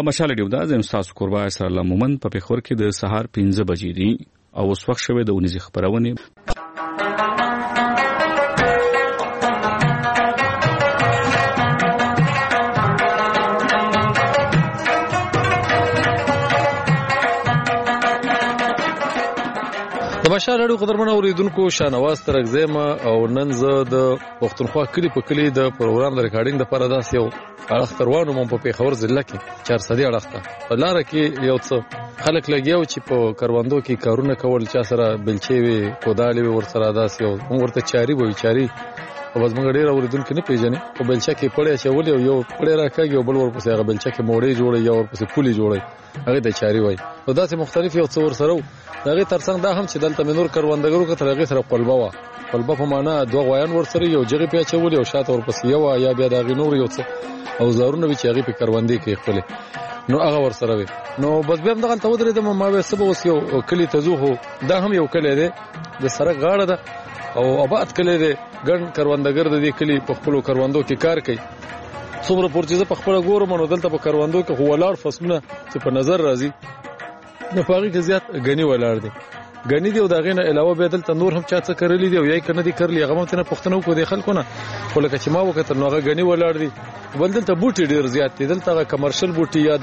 مشال ډیو دا زم تاسو قربا سره لمومن په پیښور کې د سهار 15 بجې دي او اوس وخت شوه د 19 خبرونه. د مشال اړو قدرمن اوریدونکو شانواز ترغزم او نن زه د پښتونخوا کلی په کلی د پروګرام د ریکارډینګ لپاره داس یو اړخ تروانو مون په پیښور ضلع کې 400 اړخ ته په لار کې یو څه خلک لګیاو چې په کاروندو کې کارونه کول چا سره بلچې وي کودالې ور سره داس یو ورته چاري وي چاري او بس موږ ډیر اوریدونکو نه پیژنې په بلچا کې پړې چې ولې یو پړې راکاږي او بل ورپسې هغه بلچا کې موړې جوړي یا ورپسې پولي جوړي هغه د چاري وي او داسې مختلف یو څو ور سره دغه ترڅنګ دا هم چې دلته منور کروندګرو کې ترغه سره قلبه وا قلبه په معنا دوه غویان ور سره یو جګې پیچولې او شاته ورپسې یو یا بیا د غنور یو څه او زارونه وی چې هغه په کروندې کې خپل نو هغه ور سره وي نو بس بیا دغه ته ودرې د ما به سبا اوس یو کلی تزوخو دا هم یو کلی دی د سره غاړه ده او آباد کلی دی ګڼ کروندګر د دې کلی په خپل کروندو کې کار کوي څومره پورچې په خپل ګورم نو دلته په کروندو کې هو ولار فصلونه چې په نظر راځي نو پاغي کې زیات غنی ولار دي غنی دی او دا غینه علاوه به دلته نور هم چا څه کړلی دی او یای کنه دی کړلی هغه مته نه پښتنو کو دی خلکو نه ولکه چې ما وکړ نو هغه غنی ولار دي بل دلته بوټي ډیر زیات دي دلته کمرشل بوټي یا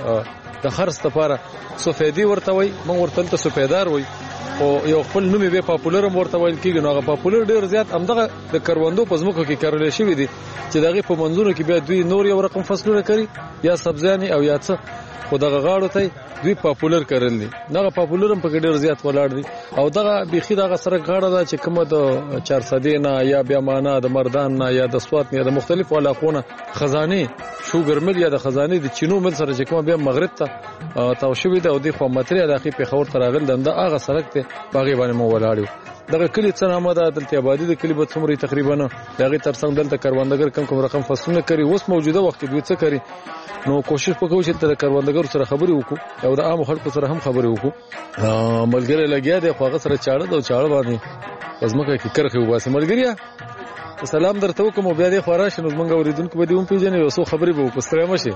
د خرڅ لپاره سفیدی ورته وي مونږ ورته ته سفیدار وي او یو خپل نوم به پاپولر ورته ویل کیږي نو هغه پاپولر ډیر زیات همدغه د کروندو په ځمکو کې کارول شوی دي چې دغه په منځونو کې به دوی نور یو رقم فصلونه کوي یا سبزیانی او یا څه خو دغه غاړو ته دوی پاپولر کړل دي دغه پاپولر هم په ډیر زیات ولاړ دي او دغه بيخي دغه سره غاړه ده چې کومه د 400 نه یا بیا معنا د مردان نه یا د سوات نه د مختلفو علاقونو خزانه شوګر مل یا د خزانه د چینو مل سره چې کومه بیا مغرب ته تاو شوی ده او د خو ماتریال اخی په خور تراغل دنده هغه سړک ته باغی باندې مو ولاړو دغه کلی څنګه آمده دلته آبادی د کلی په څومره تقریبا دغه ترڅنګ دلته کروندګر کوم رقم فصلونه کوي اوس موجوده وخت کې دوی څه کوي نو کوشش وکړو چې د کروندګر سره خبرې وکړو او د عام خلکو سره هم خبرې وکړو ملګری لګیا دی خو هغه سره چاړه د چاړه باندې پزماکه کې کرخه وباسه ملګریا سلام درته وکم بیا د خوراش نو موږ اوریدونکو به دیوم پیژنې او سو خبرې به وکړو مشه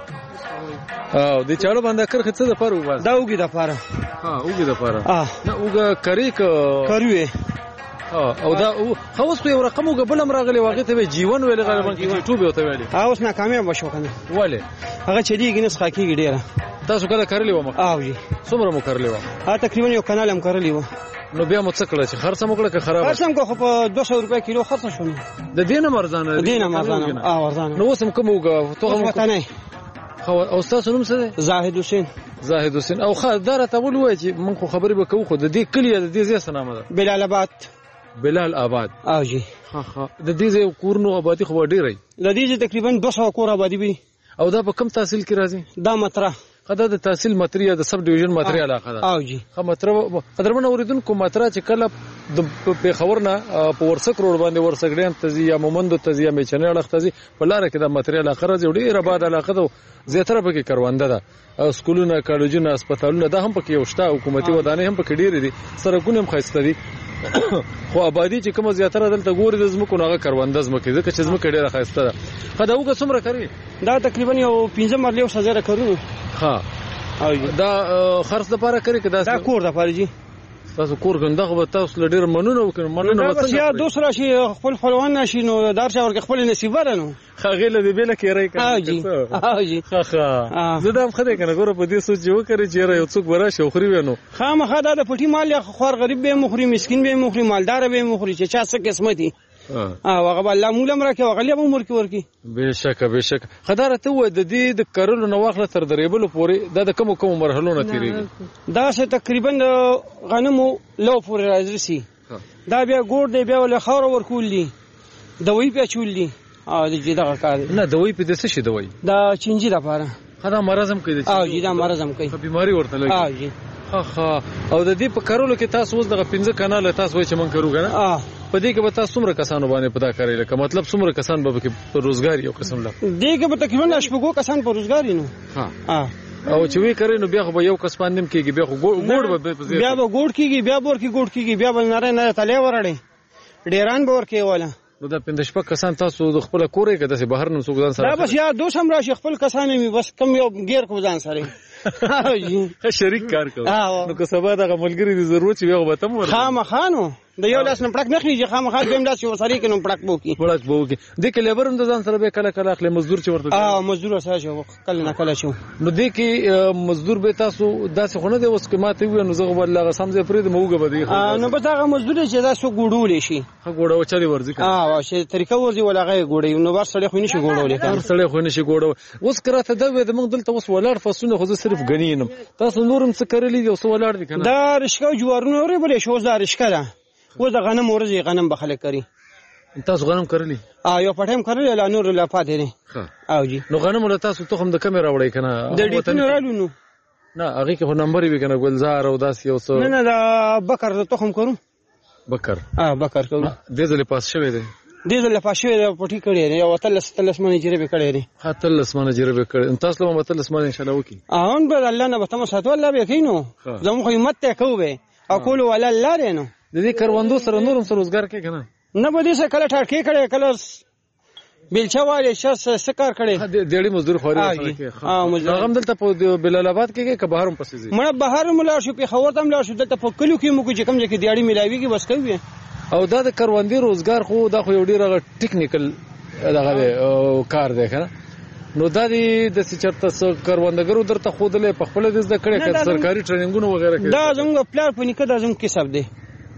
او د چاړه باندې کرخه څه د پاره وباسه دا وګي د پاره وګي د پاره نه وګه کریوي او دا خاص په یو رقم وګبلم راغلی واغې ته جیون ویل غالبا کې یوټیوب یو ته ویل اوس ناکامیاب وشو کنه وله هغه چې دیګ نس خاکیږي ډیره تاسو کله کړلی و ما جی څومره مو کړلی و تقریبا یو کانال هم کړلی و نو بیا مو څه کړل چې خرڅ مو کړل که خراب خرڅ هم کو په 200 روپے کیلو خرڅ شو د دینه مرزانه ورزانه نو وسم کوم وګه ته هم وطنه او تاسو نوم څه دی زاهد حسین او خدار ته ول وای چې من خو خبرې وکړو خو د دې کلی د دې ځای سنامه ده بلال آباد جی د دې ځای کورونو آبادی خو ډیره د دې تقریبا 200 کور آبادی وي او دا په کم تحصیل کې راځي دا متره خدای د تحصیل متریه د سب ډیویژن متریه علاقه ده جی متره قدرمن اوریدونکو متره چې کله د پیښور نه په ورسک روډ باندې ورسکډین تزي یا مومند تزي یا میچنه علاقه تزي په لار کې د متریه علاقه راځي ډیره آباد علاقه ده زیاتره پکې کرونده ده سکولونه کالجونه هسپتالونه دا هم پکې یوشته حکومتي ودانې هم پکې ډیره دي سرکونه هم خاصه دي خو آبادی چې کوم زیاتره دلته ګوري د زمکو ناغه کرونده زمکه ځکه چې زمکه ډیره خاصه ده خدای وګ څومره کوي دا تقریبا یو 15 مرلې او سزا کړو دا خرڅ لپاره کوي کدا دا کور د پارجي تاسو کور غنده خو تاسو لډیر منونه وکړ منونه وڅ یا دوسرا شي خپل خپلوان نشي نو دارشه ورګ خپل نصیب ورنو خغله دی بیل کې راي کوي جی زه دم خدای کنه ګوره په دې سوچ وکړي چې یو څوک ورا شوخري ونو خامخا دا د پټي مال یا خور غریب به مخري مسكين به مخري مالدار به مخري چې چا څه قسمتي هغه الله مولم راکې هغه له عمر کې ورکی بهشکه خدارته و د دې د کارونو نو واخله تر دریبل پورې د کوم مرحلو نه تیریږي دا څه تقریبا غنمو لو پورې راځي دا بیا ګور دی بیا ول خور ورکول دي دوی په چول دي د دې دغه کار نه دوی په دې څه شي دوی دا چنجي لپاره خدا مرزم کوي جی دا مرزم کوي بیماری ورته لګي جی او د دې په کارولو کې تاسو اوس دغه 15 کانال تاسو وای چې مونږ کړو کنه په دې کې به تاسو څومره کسانو باندې پتا کوي لکه مطلب څومره کسان به کې روزګار یو قسم لا دې کې به تقریبا شپږو کسان په روزګار نو او چې وی کړي نو بیا خو یو کس باندې کېږي بیا خو ګوډ به بیا به ګوډ کېږي بیا ورکی ګوډ کېږي بیا بل نه تلې ورړې ډیران به ورکی ولا نو دا 5 شپږ کسان تاسو د خپل کور کې داسې بهر نه څوک ځان سره دا بس یا دوست هم راشي خپل کسان می بس کم یو غیر کو ځان سره ښه شریک کار کوي نو که سبا دغه ملګری د ضرورت وي هغه به تم ورته خامخانو د یو لاس نه پړک نه خېږي خامخا دیم لاس یو سره کې نو پړک بوکي د کې لیبر هم د ځان سره به کله کله اخلي مزدور چې ورته مزدور سره شو کله نه کله شو نو د کې مزدور به تاسو داسې خونه دی اوس کې ماته وي نو زه به الله سم زه پرې د موګه به دی نو به دا مزدور چې دا سو ګوډول شي ګوډو چالي ورځي واشه طریقه ورځي ولا غي ګوډي نو بار سړی خو نشي ګوډول هر سړی خو نشي ګوډو اوس کراته دا وې د موږ دلته اوس ولاړ فصونه خو صرف غنینم تاسو نورم څه کړلی دی اوس ولاړ دي کنه دا رشکو جوارونه اوري بلې شو دا رشکه ده و د غنم ورځي غنم بخله کوي تاسو غنم کړلی یو پټم کړل لا نور لا پاتې نه او جی نو غنم له تاسو تخم د کیمرا وړي کنه د دې تنو رالو نو نه هغه کې خو نمبر وی کنه ګلزار او داس یو څو نه دا بکر د تخم کرو بکر بکر کوم دې ځلې پاس شوی دی دې ځلې پاس شوی دی پټی کړی دی او تلس منې جری به کړی دی تلس منې جری به کړی تاسو له تلس منې ان شاء الله وکي به الله نه به تم ساتو الله به کینو زمو خو همت ته کوو او کول ولا الله رینو د دې کروندو سره نورم سره روزګار کې کنه نه به دې سره کله ټاټکی کړي کله بیلچواله شس سکار کړي ډېری مزدور خوري هغه هم دلته په بلال آباد کې که بهر هم پسې مړه بهر ملا شو په خور تم لا شو دلته په کلو کې مو چې کم ځکه دیاړي ملاويږي بس کوي او دا د کروندې روزګار خو دا خو یو ډېر ټیکنیکل دغه کار دی کنه نو دا د چرته کروندګرو درته خودلې په خپل د زده کړې کې سرکاري ټریننګونه وغیرہ کې دا زموږ پلان په نیکه دا زموږ کسب دی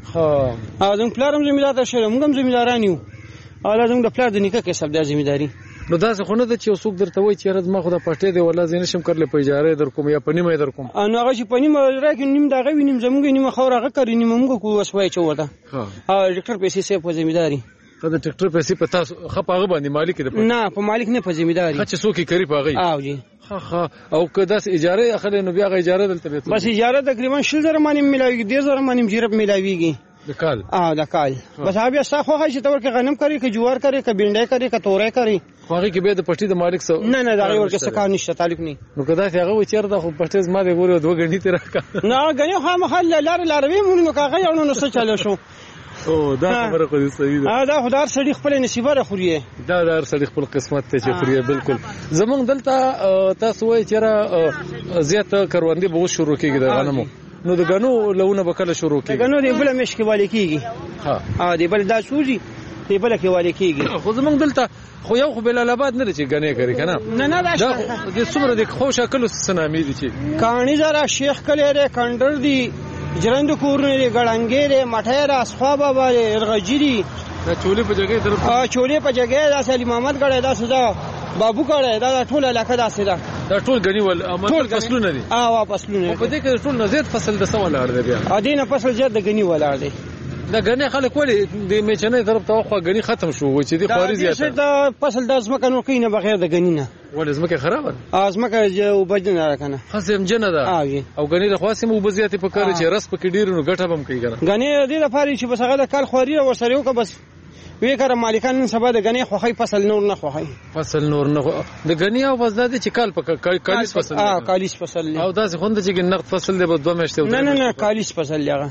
زموږ پلان هم زمیندار شه موږ هم زمینداران یو او زموږ د پلان د نیکه کسب دی زمینداری نو دا څه خونه د چې څوک درته وایي چې رد ما خو د پټې دی ولا زین شم کړل په اجاره در کوم یا پنیمه در کوم نو هغه چې پنیمه راکې نیم دا غوي نیم زموږ نیم خور هغه کوي نیم موږ کو وسوي چوته ډاکټر پیسې سه په زمینداری کله ټریکټر پیسې په تاسو خپاغه باندې مالک دی نه په مالک نه په ذمہداري چې څوک کوي پاغي او جی او کدا اجاره اخلي نو بیا اجاره دلته به بس اجاره تقریبا 6000 مانی ملاويږي 10000 مانی جیرب ملاويږي د کال د کال بس بیا صاحب خو چې تور کې غنم کوي کې جوار کوي کې بینډای کوي کې تورې کوي خو کې به د پټي د مالک سره نه دا ور کې څه کار نشته تعلق نه نو کدا هغه و چیر د خو پټي ما د ګورو 2 غنټې تر کا نه غني خو مخال لاروي مونږ نو کاغه یو نو څه چالو شو او دا خبره خو دې صحیح ده دا خدای سړي خپل نصیب را خوري دا سړي خپل قسمت ته چې خوري بالکل زمونږ دلته تاسو وایي چې را زیات کروندې به شروع کیږي د غنمو نو د غنو لونه به کله شروع کیږي غنو دی بل مشکې والي کیږي دی بل دا سوزي دی بل کې والي کیږي خو زمونږ دلته خو یو خو بلال آباد نه چې غنې کوي کنه نه دا د څومره د خو شکل سنامي دي چې کانی زرا شیخ کله ر کندر دی جرند کورونه دی ګړنګې دی مټه را اصحاب باندې الغجری دا چولې په جګې طرف چولې په جګې دا سلی محمد ګړې دا سودا بابو ګړې دا ټول علاقه دا سدا دا ټول غنی ول ټول فصلونه دي فصلونه په دې کې ټول نزيد فصل د سوال اړ دی بیا ادینه فصل زیات د غنی ول اړ دی دا غنی خلک ولې د میچنې طرف ته خو غنی ختم شو چې د خواري زیاته دا فصل د ازمکه نو کینه بغیر د غنی نه ولې ازمکه خراب ازمکه جو بجنه راکنه خاصم جنه ده او غنی له خاصم وبزیات په کار چې رس پکې ډیر نو غټه بم کوي ګره غنی دې لپاره چې بس هغه د کال خواري او سره یو که بس وی کړه مالکان سبا د غنی خوخی فصل نور نه خوخی فصل نور نه د غنی او بس د چې کال په کالیس فصل کالیس فصل او دا څنګه چې نقد فصل دی په 2 میاشتې نه کالیس فصل لغه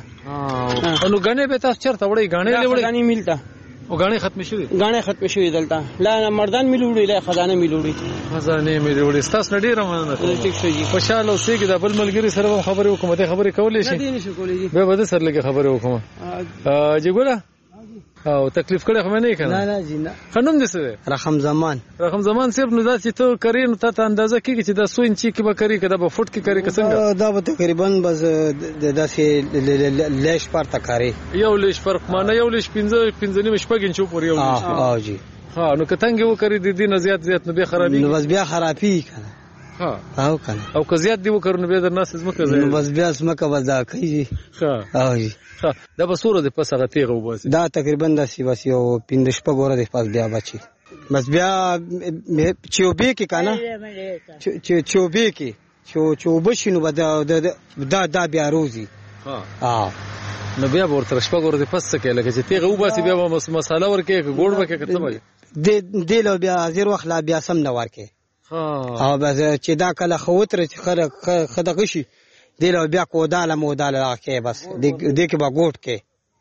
نو غنی به تاسو چرته وړي غنی ملتا او غنی ختم شوی ختم شوی دلته لا مردان ملوړي لا خزانه ملوړي تاسو نډیره مننه ټیک شي خوشاله اوسئ د بل ملګری سره خبرې وکم ته خبرې کولې شي نه نشي کولې به بده سره لګه خبرې وکم جی ګوره او تکلیف کړه خو نه کنه نه جی نه خنوم دې څه رقم زمان صرف نو دا چې ته کرین ته اندازه کیږي چې دا 100 انچي کې به کوي کده به فوټ کې کوي څنګه دا به تقریبا بس داسې لیش پر تکاري یو لیش فرق معنی یو لیش 15 شپږ انچو پورې یو لیش جی نو کتنګ وکړي د دې نه زیات نه به خرابي نو بس بیا خرابي کنه او کنه او که زیات دی وکړو نو به در ناس زمکه نو بس بیا زمکه وځه کوي جی دا به سوره د پس هغه تیغه وباسي دا تقریبا د سیواسي او 15 شپه ګوره د پاس بیا بچي بس بیا چوبې کې کنه چوبې کې چوبشینو دا بیا روزي نو بیا ورته شپه ګوره د پس کې لکه چې تیغه وباسي بیا مساله ورکه ګوړ وکه کته وي د له بیا زیر وخت لا بیا سم نه ورکه او بس چې دا کله خوتر خدغه شي دله بیا کو داله موداله کې بس دې کې با ګوټ کې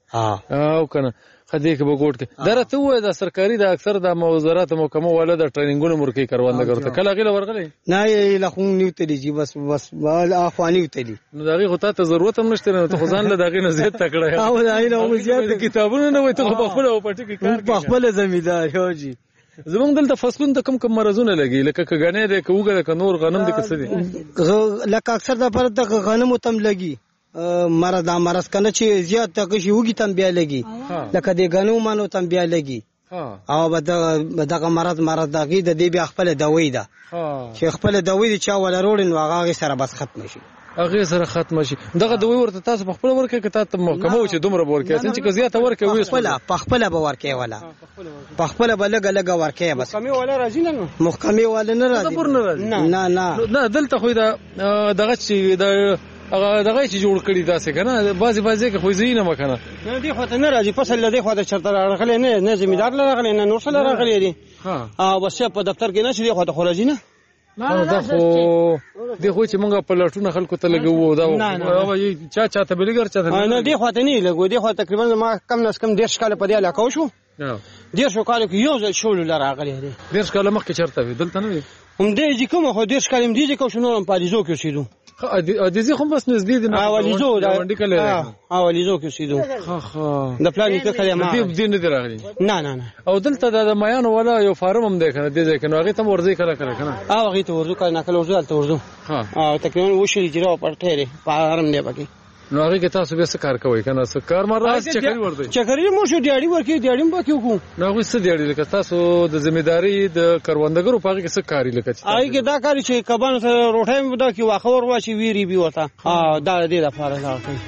او کنه خدای کې به ګوټ کې درته وای دا سرکاري د اکثر د وزارت محکمه والا د ټریننګونو مرکي کروندګر ته کله غل ورغلی نه یې لخون نیوتلی جی بس بال اخوانی وتلی نو دغه غوته ته ضرورت هم نشته ته خدان له دغه نه زیات تکړه او دا نه زیات کتابونه نه وای ته په خپل او پټی کې کار په خپل زمیدار یو جی زمونږ دلته فصلون ته کم مرزونه لګي لکه کګنې د کوګه د نور غنم د کسدي لکه اکثر د پر د غنم تم لګي مرز کنه چې زیات تک شي وګي تم بیا لګي لکه د غنم مانو تم بیا لګي او دغه مرز دغه د دې بیا خپل دوی ده چې خپل دوی چا ولا روړن واغه سره بس ختم شي هغه سره ختم شي دغه دوی ورته تاسو په خپل ورکه کې تاسو محکمه چې دومره ورکه چې زیات ورکه وي په خپل به ورکه ولا په خپل به لګ ورکه بس محکمه ولا راځي نه محکمه ولا نه راځي نه دلته خو دغه چې دغه چې جوړ کړی داسې کنه بازي کې خو زینه مکنه نه دی خو ته نه راځي فصل لدی خو ته چرته راغلی نه زمیدار راغلی نه نور څه راغلی دي او بس په دفتر کې نه شي خو ته خورځي نه دا خو دی خو چې مونږ په لټونه خلکو ته لګو دا چا ته بلګر چا نه دی خو ته نه لګو دی خو تقریبا ما کم نس کم 10 کال په دې علاقه شو 10 کال کې یو ځل شول راغلی دی 10 کال مخکې چرته وي دلته نه وي هم دې چې کوم خو 10 کال دې کو شنو په پاریزو کې اوسېدو اديزي خو بس نږدې دي نه اولیزو دا وندې کله اولیزو کې اوسېدو د پلان کې کله ما دې نه راغلي نه او دلته د میان ولا یو فارم هم دی کنه دې ځکه نو هغه ته ورځي کله کنه هغه ته ورځو کله کله ورځو او تقریبا وشي جوړ پټه فارم دی پکې نو هغه کې تاسو به څه کار کوئ کنه څه کار راز چکري ورته چکري مو شو دیاړي ورکی دیاړي به کیو کو نو هغه څه دیاړي لکه تاسو د ځمېداري د کروندګرو په هغه کې څه کاری لکه هغه کې دا کاری چې کبان سره روټه مو دا کې واخه ور واشي ویری بي وتا دا دې لپاره دا کوي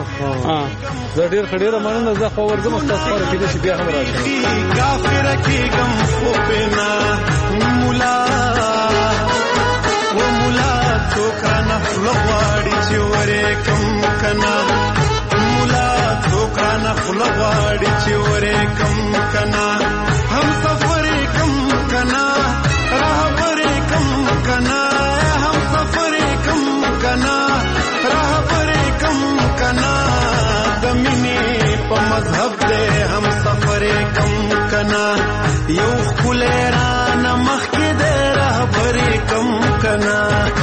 دا ډیر خډيره مننه زه خو ورځم تاسو سره کې چې بیا هم راځي کافر کې غم خو پنا مولا و مولا تو کنه لغواړي چې ورې کم کنا مولا تو کنه لغواړي چې ورې کم کنا هم سفر کم کنا راهبر کم کنا هم سفر کم کنا راهبر کم کنا دمینه په مذهب دې هم سفر کم کنا یو خلران مخکې دې راهبر کم کنا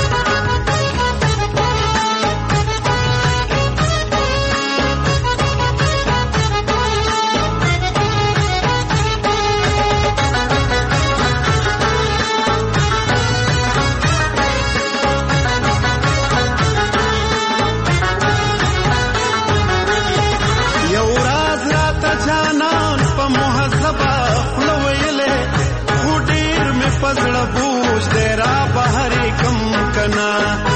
پزړه بوج دې را بهرې کم کنا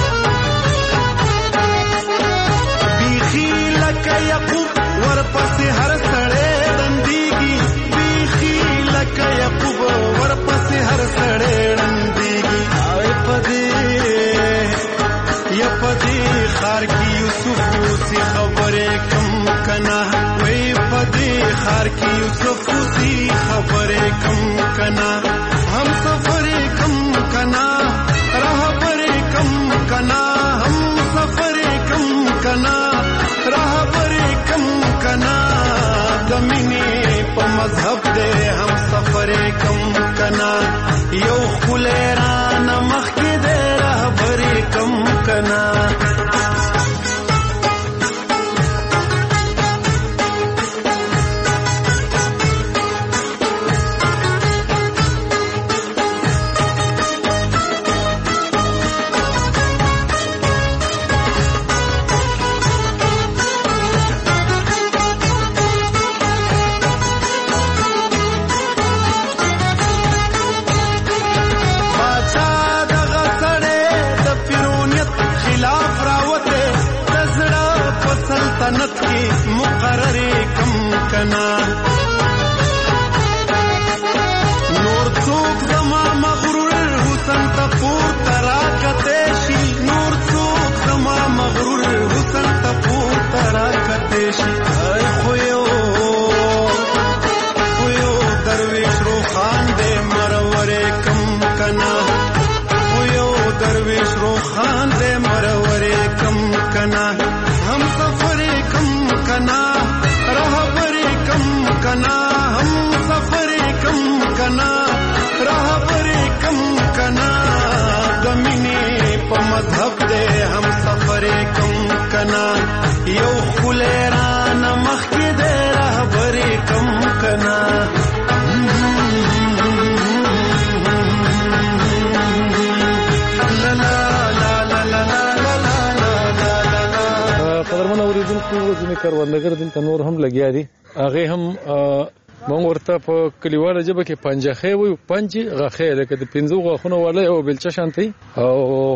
بیخي لکه یعقوب ورپسې هر سړی ړندېږي بیخي لکه یعقوب ورپسې هر سړی ړندېږي په دې ښار کې یوسف اوسې خبرې کم کنا وای په دې ښار کې یوسف اوسې خبرې کم کنا هم سفر کم کنا راهبر کم کنا هم سفر کم کنا راهبر کم کنا زمینه په مذهب دې هم سفر کم کنا یو خلران مخکې دې راهبر کم کنا سلطنت کی مقرر کم کنا نور څوک زما مغرور حسن تپور ترا کتشی نور څوک زما مغرور حسن تپور ترا کتشی خو یو درویش روخان دې مرور کم کنا خو یو درویش روخان دې مرور کم کنا هم سفر کم کنا راه یو خلیران مخکې د رهبرې کم کنا قدرمن اوریدونکو ځینې کروندګر دلته نور هم لګیا دي هغې هم موږ ورته په کلیواله ژبه کې پنجخې وایو پنج غخې لکه د 5 غاښونو والا یو بېلچه شانتې او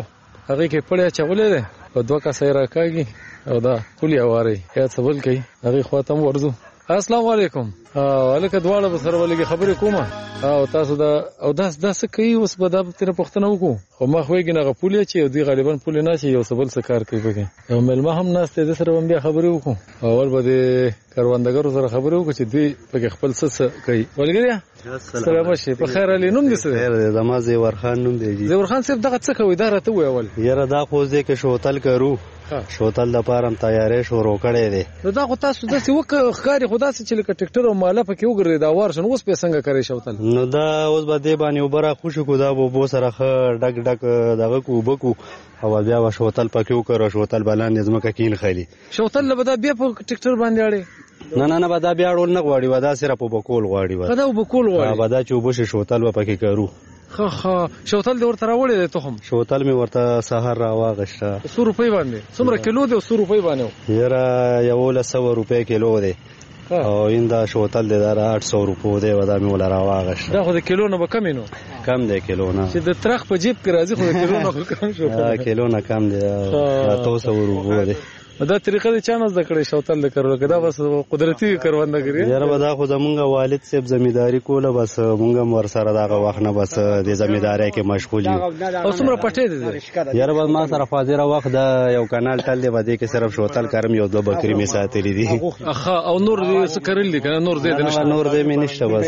هغې کې پړی اچولی دی په 2 کسه یې راکاږي او دا پولې هوارئ یا څه بل کوي هغې خوا ته هم ورځو السلام علیکم هلکه دواړه به سره ولګې خبرې کومه او تاسو او دا څه کوي اوس به دا ترې پوښتنه وکړو خو مخ وایږي هغه پولې چې دوی غالبا پولې نه چې یو څه بل څه کار کوي پکې یو مېلمه هم ناست دی ده سره به هم بیا خبرې وکړو اول به د کروندګرو سره خبرې وکړو چې دوی پکې خپل څه کوي ملګريه سلام شي په خیر علي نوم دې څه دی خیر دی زما زیور خان نوم دی زیور خان صاحب دغه څه کوي دا راته ووایه اول یاره دا خو دی که شوتل کرو شوتل دپاره هم تیاری شروع کړی دی نو دا خو تاسو داسې ښکاري خو داسې چې لکه ټکټر او ماله پکې وګرځي دا وار شن اوس به څنګه کوي شوتل نو دا اوس به دې باندې اوبه راخوشو کړو دا به اوبو سره ښه ډک ډک دغه کړو اوبه کړو او بیا به شوتل پکې وکړو شوتل به لاندې ځمکه کین خلي شوتل به دا بیا په ټکټر باندې اړې نه به دا بیا اړول نه غواړي به دا صرف اوبه کول غواړي به دا اوبه کول غواړي به دا چې اوبه شي شوتل به پکې کرو ښه شوتل دې ورته راوړی دی تخم شوتل مې ورته سهار راواغېسته 100 روپۍ باندې څومره کیلو دی 100 روپۍ باندې یاره 1100 روپۍ کیلو دی او این دا شوتل دی دا 800 روپو دی و دا مې وله راواغېسته دا خو د کیلو نه به کم نو کم دی کیلو نه چې د ترخ په جیب کې راځي خو د کیلو نه کم شو کیلو نه کم دی 200 روپو دی دا طریقه د چا نه زده کړې شوتل د کرلو که دا بس قدرتي کروندګري یاره به دا خو زمونږ والد صاحب زمینداري کوله بس مونږ هم ورسره دغه وخت نه بس د زمیندارۍ کې مشغول یو او څومره پټې دي یاره به ما سره حاضره وخت دا یو کانال تل دی به دې کې صرف شوتل کرم یو 2 بکري مې ساتلي دي او نور څه کرل دي که نه نور دی نشته نور دی مې نشته بس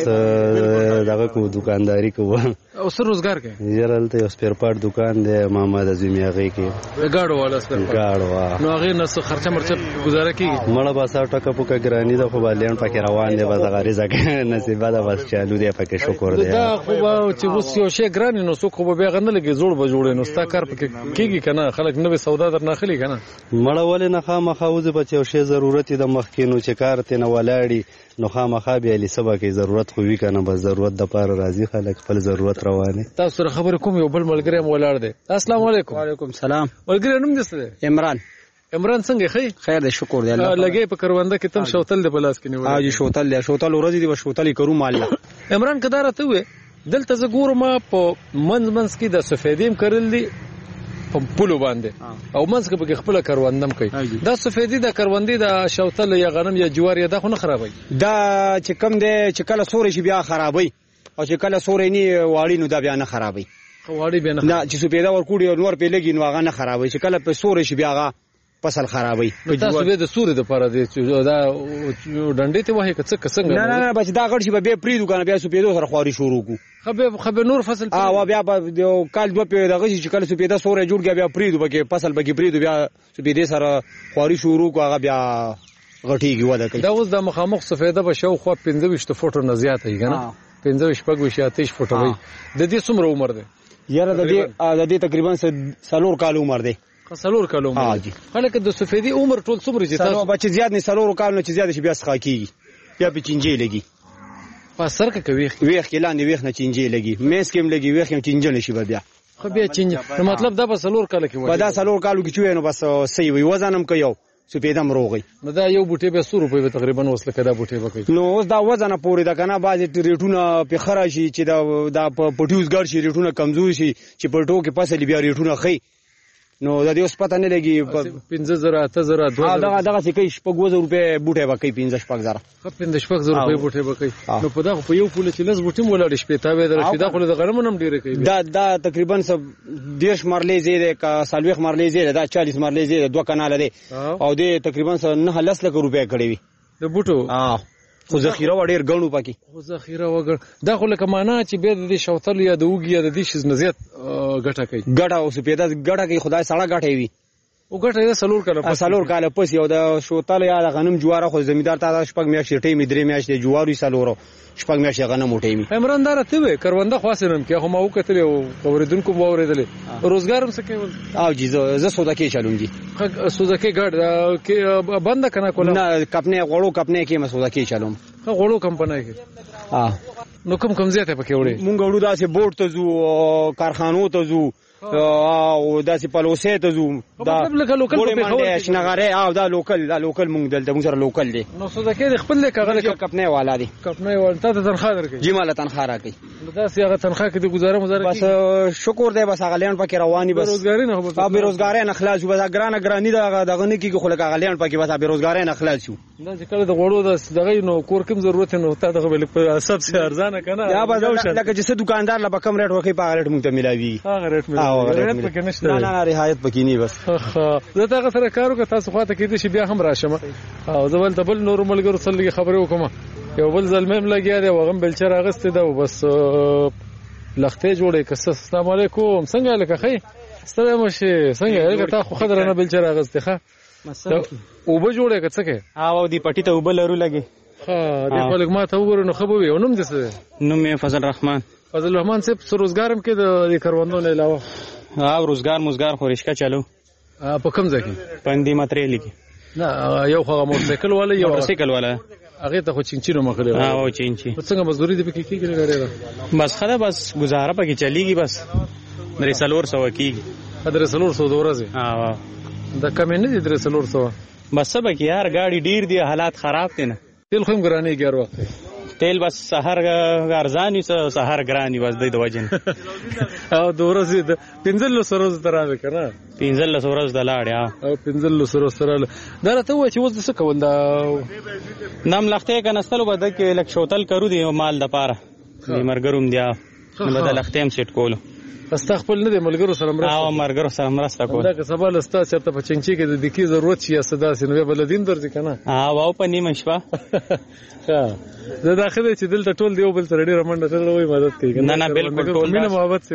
دغه کوو دوکانداري کوو او څه روزګار کوي یاره هلته یو سپیر پارټ دوکان دی محمد عظیم هغې کې ګاډو والا سپیر پارټ ګاډو نو هغې نه خرچه مرچه گزاره کیږي مړه بس ټکه پوکه ګرانی ده خو بالیان پکې روان دی بس هغه رزق نصیبه ده بس چالو دی پکې شکر دی دا خو چې اوس یو شی ګرانی نو څوک خو به بیا غنه لګي جوړ به جوړې نو ستا کار پکې کیږي کنه خلک نوې سودا در ناخلي کنه مړه ولې نه خامخا اوس به یو شی ضرورت د مخکې نو چې کار ته نه ولاړی نو خامخا بیا لې سبا کې ضرورت خو وی کنه بس ضرورت د پاره راځي خلک خپل ضرورت روانه تاسو سره خبرې کوم یو بل ملګری هم ولاړ دی السلام علیکم وعلیکم السلام ملګری نوم دې څه دی عمران څنګه خی خیر دی شکر دی الله لګي په کرونده کې تم شوتل دی بلاس کې نیول جی شوتل دی شوتل ورځ دی شوتل کرو مال عمران کدار ته وې دلته ز ګورم په منځ کې د سفیدیم کرل دي په پولو باندې او منځ کې په خپل کروندم کوي دا سفیدی د کروندې د شوتل یا غنم یا جوار یا د خو نه خرابوي دا چې کم دی چې کله سورې شي بیا خرابوي او چې کله سورې نه واړی نو دا بیا نه خرابوي واړی بیا نه چې سپیدا ور کوډي نور په لګي نو هغه نه خرابوي چې کله په سورې شي بیا هغه فصل خرابوي تاسو به د سورې د پاره دی چې دا ډنډې ته وایي کڅ څنګه نه بچ دا غړ شي به پری دکان بیا سپیدو سره خواري شروع کو خبر نور فصل او بیا کال دوه په دغه چې کله سپیدا سورې جوړ بیا پری دو بګه فصل بګه پری دو بیا سپیدې سره خواري شروع کو هغه بیا غټیږي ودا کوي دا اوس د مخامخ سفیده به شو خو 15 فوټو نه زیات هي کنه 15 شپږ 30 فوټو وي د دې څومره عمر دی یاره د دې تقریبا 3 کال عمر دی سلور کالو عمر خلک د سفیدی عمر ټول څومره چې تاسو بچ زیات نه سلور کال نه چې زیات شي بیا څخه کیږي بیا په چنجي لګي په سر کې کوي ویخ کې لاندې ویخ نه چنجي لګي مېس کې لګي ویخ کې چنجي نشي بیا خو بیا چنجي نو مطلب دا په سلور کال کې وای دا سلور کالو کې چوي نو بس صحیح وي وزنم کوي سپیدم روغي نو دا یو بوټي به 100 روپۍ تقریبا وسله کدا بوټي به کوي نو اوس دا وزن پورې دا کنه باز ریټونه په خرا شي چې دا پټیوز ګر شي ریټونه کمزور شي چې پټو کې پسې بیا ریټونه خي نو د دې اوس پته نه لګي 15000 8000 2000 دغه څه کوي 5000 روپے بوټه وکي 15000 خو 15000 روپے بوټه وکي نو په دغه په یو پوله چې لږ بوټي مولا د شپې تاوي در شي دا خو د غنمونم ډیره کوي دا تقریبا 10 مرلې زیاده کا سالوخ مرلې زیاده دا 40 مرلې زیاده دوه کانال دي او دې تقریبا 9 لک روپے کړی وي د بوټو خو ذخیره وړیر غنو پکې خو ذخیره وګړ دا خو لکه معنا چې به د شوتل یا د وګي یا د دې شز نزيات ګټه کوي ګټه او سپیدا ګټه کوي خدای سړه ګټه وي او ګټه یې سلور کاله پس یو د شوتل یا د غنم جواره خو زمیدار ته شپږ میاشتې ټیمې 3 میاشتې جوارو سلورو شپږ میاشتې غنم ټیمې عمران دار ته وې کروانده خاصنم کې خو ما وکتل او اوریدونکو مو اوریدل روزګارم څه کوي او جی زه سوداګي چلوم جی سوداګي ګډ کې بند کنه کوله نه کپنه غړو کپنه کې مسوداګي چلوم غړو کمپنۍ کې نو کوم زیاته پکې وړي مونږ وړو داسې بورډ ته زو کارخانو ته زو او داسې پلوسې ته زو دا لوکل په شنغاره او دا لوکل مونږ دلته مونږ سره لوکل دي نو سوداګي خپل کاغذ کپنه والا دي کپنه والا ته تنخواه درکې جی مال تنخواه راکې دا سیغه تنخواه کې د گزاره بس شکر دی بس غلیان پکې رواني بس روزګاری نه به روزګاری نه خلاص شو بس ګرانی دغه نه کې خلک غلیان پکې بس به روزګاری نه خلاص شو دا چې کله د غوړو دغه نو کور کوم ضرورت نه وتا دغه په حساب سره ارزانه کنه یا به لکه چې دکاندار لا کم ریټ ورکې په ریټ مونږ ته ملاوي هغه ریټ ملاوي نه رعایت پکې نه بس زه تا سره کارو که تاسو خواته کېدې شي بیا هم راشم او زه ولته بل نور ملګرو سره خبرې وکم یو بل ظلمم لګیا دی وغم بلچر اغسته دا بس لختې جوړې کس السلام علیکم څنګه لکه خې ستړی مشه څنګه لکه تا خو خضر نه بلچر اغسته ښه او به جوړې کڅ کې او دی پټی ته وبل لرو لګي ها دې خلک ما ته وګورو نو خبر وي نوم دې څه نوم یې فضل رحمان صاحب روزګارم کې د کاروانونو نه علاوه او روزګار خو رشکا چالو په کوم ځای کې پندې ماترې لګي نه یو خو موټرسایکل والا هغه ته خو چینچینو مخلي او چینچی څنګه مزدوري دې پکې کېږي لري بس خدا بس گزاره پکې چلیږي بس درې سلور سو کېږي درې سلور سو دورځي دا کم نه دي درې سلور سو بس سبا کې یار گاڑی ډیر دی حالات خراب دي نه تیل خو ګرانی ګر وخت تیل بس سحر ارزانی سحر ګرانی بس د وجن او دورځي د 15 سروز تراوي کنه 15 سروز د لاړ او 15 سروز تراله دا راته و چې وځ څه کول دا نام لخته کنستلو بده کې لک شوتل کرو دی مال د پاره مرګروم دی نو بده لختم سیټ کولو استغفر نه دی ملګرو سره مرسته او مرګرو سره مرسته کول دا که سبا لستا چرته په چنچي کې د دکی ضرورت شي صدا سينو بل دین درځي کنه او په نیمه شپه ها زه داخله چې دلته ټول دیو بل سره ډیر منډه سره وای مدد کوي نه بالکل ټول مینه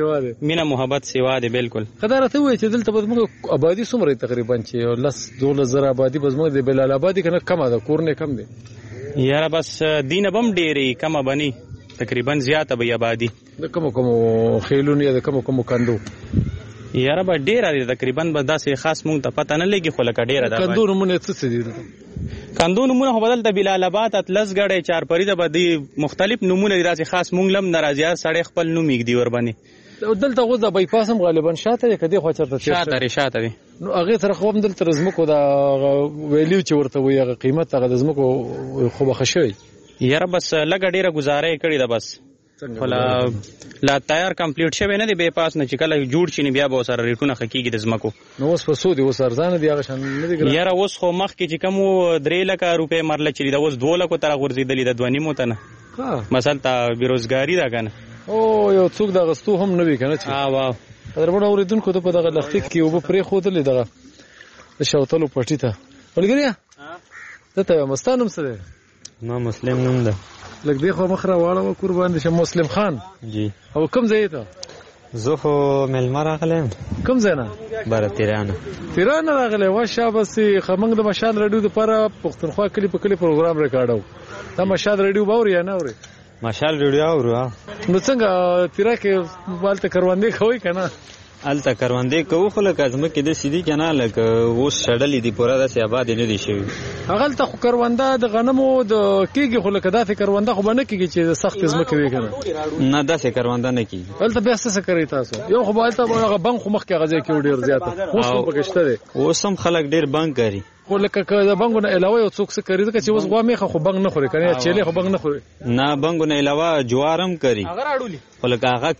محبت سیوا دی بالکل خدای وای چې دلته به موږ آبادی څومره تقریبا چې لس 12000 آبادی به موږ د بلال آبادی کنه کم ده کور نه کم دی یاره بس دینه بم ډیری کم بني تقریبا زیاته به آبادی د کوم خیلون یا د کوم کندو یاره به ډیره دي تقریبا به داسې خاص مونږ ته پته نه لګي خو لکه ډیره ده کندو نمونه څه دي کندو نمونه خو بدل د بلال آباد اتلس غړې چار پریده به دي مختلف نمونه دي راځي خاص مونږ لم ناراضیار سړی خپل نوم یګ دی ور باندې دلته غوځه بای پاسم غالبا شاته کدي خو چرته شاته وي نو هغه تر خو هم دلته زمکو دا ویلیو چې ورته وي هغه قیمت هغه د زمکو خو بخښوي یاره بس لګ ډیره گزاره کړی ده بس ولا لا تیار کمپلیټ شوی نه دی به پاس نه چې کله جوړ شي بیا به سره ریټونه خکېږي د زمکو نو اوس په سودی اوس ارزانه دی هغه شان نه دی یاره اوس خو مخ کې چې کوم 3 لک روپے مرله چلی دا اوس 2 لک تر غورځیدلی د 2 نیمو تنه مثلا تا بیروزګاری دا کنه او یو څوک د غستو هم نه وی کنه چې واه دربړ اوریدونکو ته په دغه لختیک کې وب پرې خودلې دغه شاوتلو پټی ته ولګریا ته مستانم سره ما مسلم نوم ده لکه دی خو مخره واړه قربان دي شه مسلم خان جی او کوم ځای ته زه خو ملمر راغلم کوم ځای نه بار تیران راغله وا شابسي خمنګ د مشال رډیو لپاره پښتونخوا کلی په کلی پروګرام ریکارډو دا مشال رډیو باور یا نه اوري مشال رډیو اورو نو څنګه تیرا کې والته کروندې خوي کنه الته کروندې کوو خو لکه ازمه کې د سیدی کنه لکه اوس شړلې دی پورا د آباد نه دي شوی هغه ته خو کرونده د غنمو د کېږي خو لکه داسې کرونده خو باندې کېږي چې سخت ازمه کوي کنه نه داسې کرونده نه کېږي الته بیا څه کوي تاسو یو خو بالته هغه بنک خو مخ کې غځي کې ډیر زیاته اوس هم پکشته دي اوس هم خلک ډیر بنک کوي خو لکه د بنګو نه علاوه یو څوک څه کوي ځکه چې اوس غوا میخه خو بنګ نه خوري کنه چيله خو بنګ نه خوري نه بنګو نه علاوه جوارم کوي هغه راړولي خو لکه هغه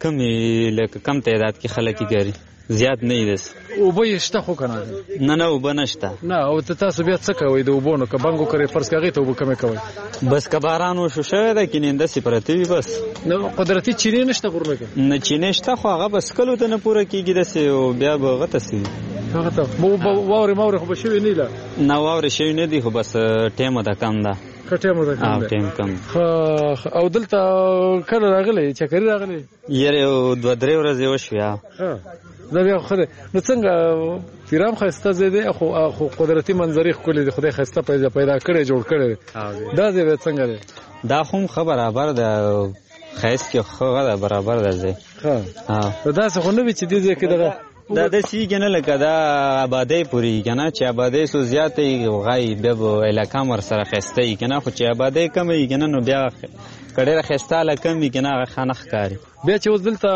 کم تعداد کې خلک کوي زیات نه ایدس او به شته خو کنه نه او بنشته نه او تاسو بیا څه کوي د وبونو ک بنګو کوي فرض کاغی ته وب کم کوي بس کبارانو شو شوی دا کیننده سپرتی بس نو قدرتي چینه نشته ګورلګه نه چینه شته خو هغه بس کلو ته نه پوره کیږي دسه او بیا به غته سي هغه ته واوري خو بشوي نه لا نه واوري شوی نه دی خو بس ټیمه دا کم ده ټیمه دا کم ده ټیم کم او دلته کله راغلی چکرې راغلی یره 2-3 ورځې وشویا دا بیا خو نو څنګه تیرام خسته زیاده خو قدرتي منظرې ښکلې دي خدای خسته پیدا کړي جوړ کړي دا زیاده څنګه دی دا خو برابر ده خیس کې خو دا برابر ده زی ها دا څه خو نه وی چې دې کې دغه دا د سی کنه لکه دا آبادی پوری کنه چې آبادی سو زیاتې غای به علاقہ مر سره خسته کنه خو چې آبادی کم کنه نو بیا کډه خسته لکم کنه خانخ کاری بیا چې اوس دلته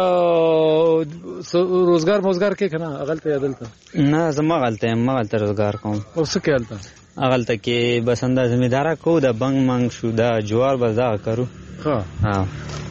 روزګار کې کنه غلطه دلته نه زما غلطه روزګار کوم اوس کې غلطه غلطه کې بس انداز زمیدارا کو دا بنګ منګ شو دا جوار بزا کرو ها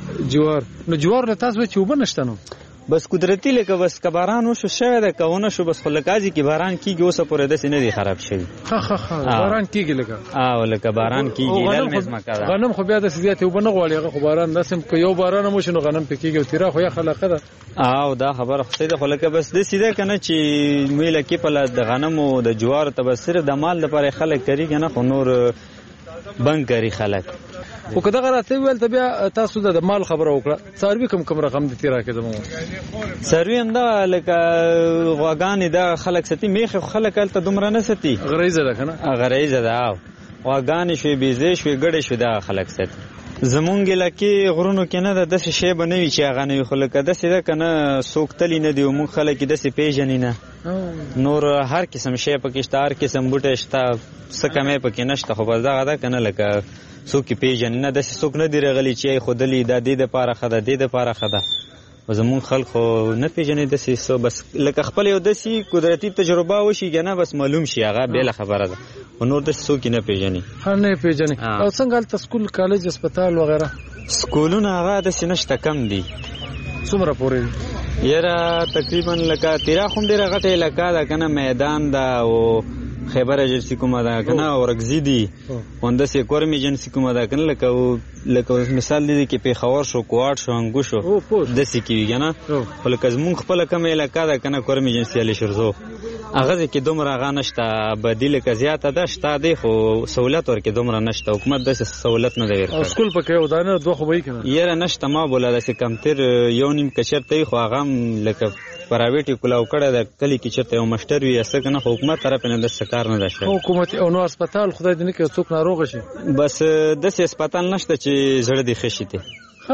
جوار له تاسو چې وبنشته نو بس قدرتی لکه بس کباران وشو شوه ده کونه شو بس خلکازي کې باران کیږي اوسه پورې د سینې دی خراب شوی باران کیږي لکه لکه باران کیږي لمز مکه غنم خو بیا د سیاته وبنه غواړي خو باران نسم کو یو باران مو شنو غنم پکېږي او تیرا خو یا خلقه ده دا خبره خو سیده خلک بس د سیده کنه چې میله کې په د غنم او د جوار ته بس صرف د مال لپاره خلک کوي کنه خو نور بنک کوي خلک او کدا غراته ویل ته بیا تاسو د مال خبره وکړه سروي کم رقم د تیرا کې زمو سروي انده لکه غواګان د خلک ستي میخ خلک الته دومره نه ستي غریزه ده کنه غریزه ده غواګان شوي بيزي شوي ګړې شوي د خلک ستي زمونږ لکه غرونو کې نه د شی بنوي چې هغه نه خلک د سیده کنه سوکتلی نه دی مونږ خلک د سي پیژنې نه نور هر قسم شی پکې شته هر قسم بوټه شته سکمه پکې نشته خو بس دا غدا کنه لکه څوک پیژنې نه د څوک نه دی رغلی چې خودلی د دې د پاره خده د دې د پاره خده زمون خلک خو نه پیژنې د سې بس لکه خپل یو د سې قدرتي تجربه وشي کنه بس معلوم شي هغه به خبره ده نور د څوک نه پیژنې نه پیژنې او څنګه تل سکول کالج هسپتال وغیرہ سکولونه هغه د سینشت کم دي څومره پورې یاره تقریبا لکه تیرا خو ډیره غټه علاقه ده کنه میدان ده او خیبر ایجنسی کومه ده کنه اورګزی دی وانده سي کورم ایجنسی کومه ده کنه لکه مثال دی کې پیښور شو کوټ شو انګو شو د سي کې کنه ولکه زمون خپل کوم علاقه ده کنه کورم ایجنسی علي شرزو هغه کې دومره غانشته بدیل کې زیاته ده شته دی خو سہولت ورکې دومره نشته حکومت د سہولت نه دی ورکړي سکول پکې ودانه دوه خو وای کنه یاره نشته ما بوله د سي کمتر یو نیم کچرته خو هغه لکه پرایویټ کلاو کړه د کلی کې چرته یو مشتر وي اسه کنه حکومت طرف نه د سکار نه ده حکومت او نو هسپتال خدای دې نه کې څوک ناروغ شي بس د سي هسپتال نشته چې زړه دي خشي ته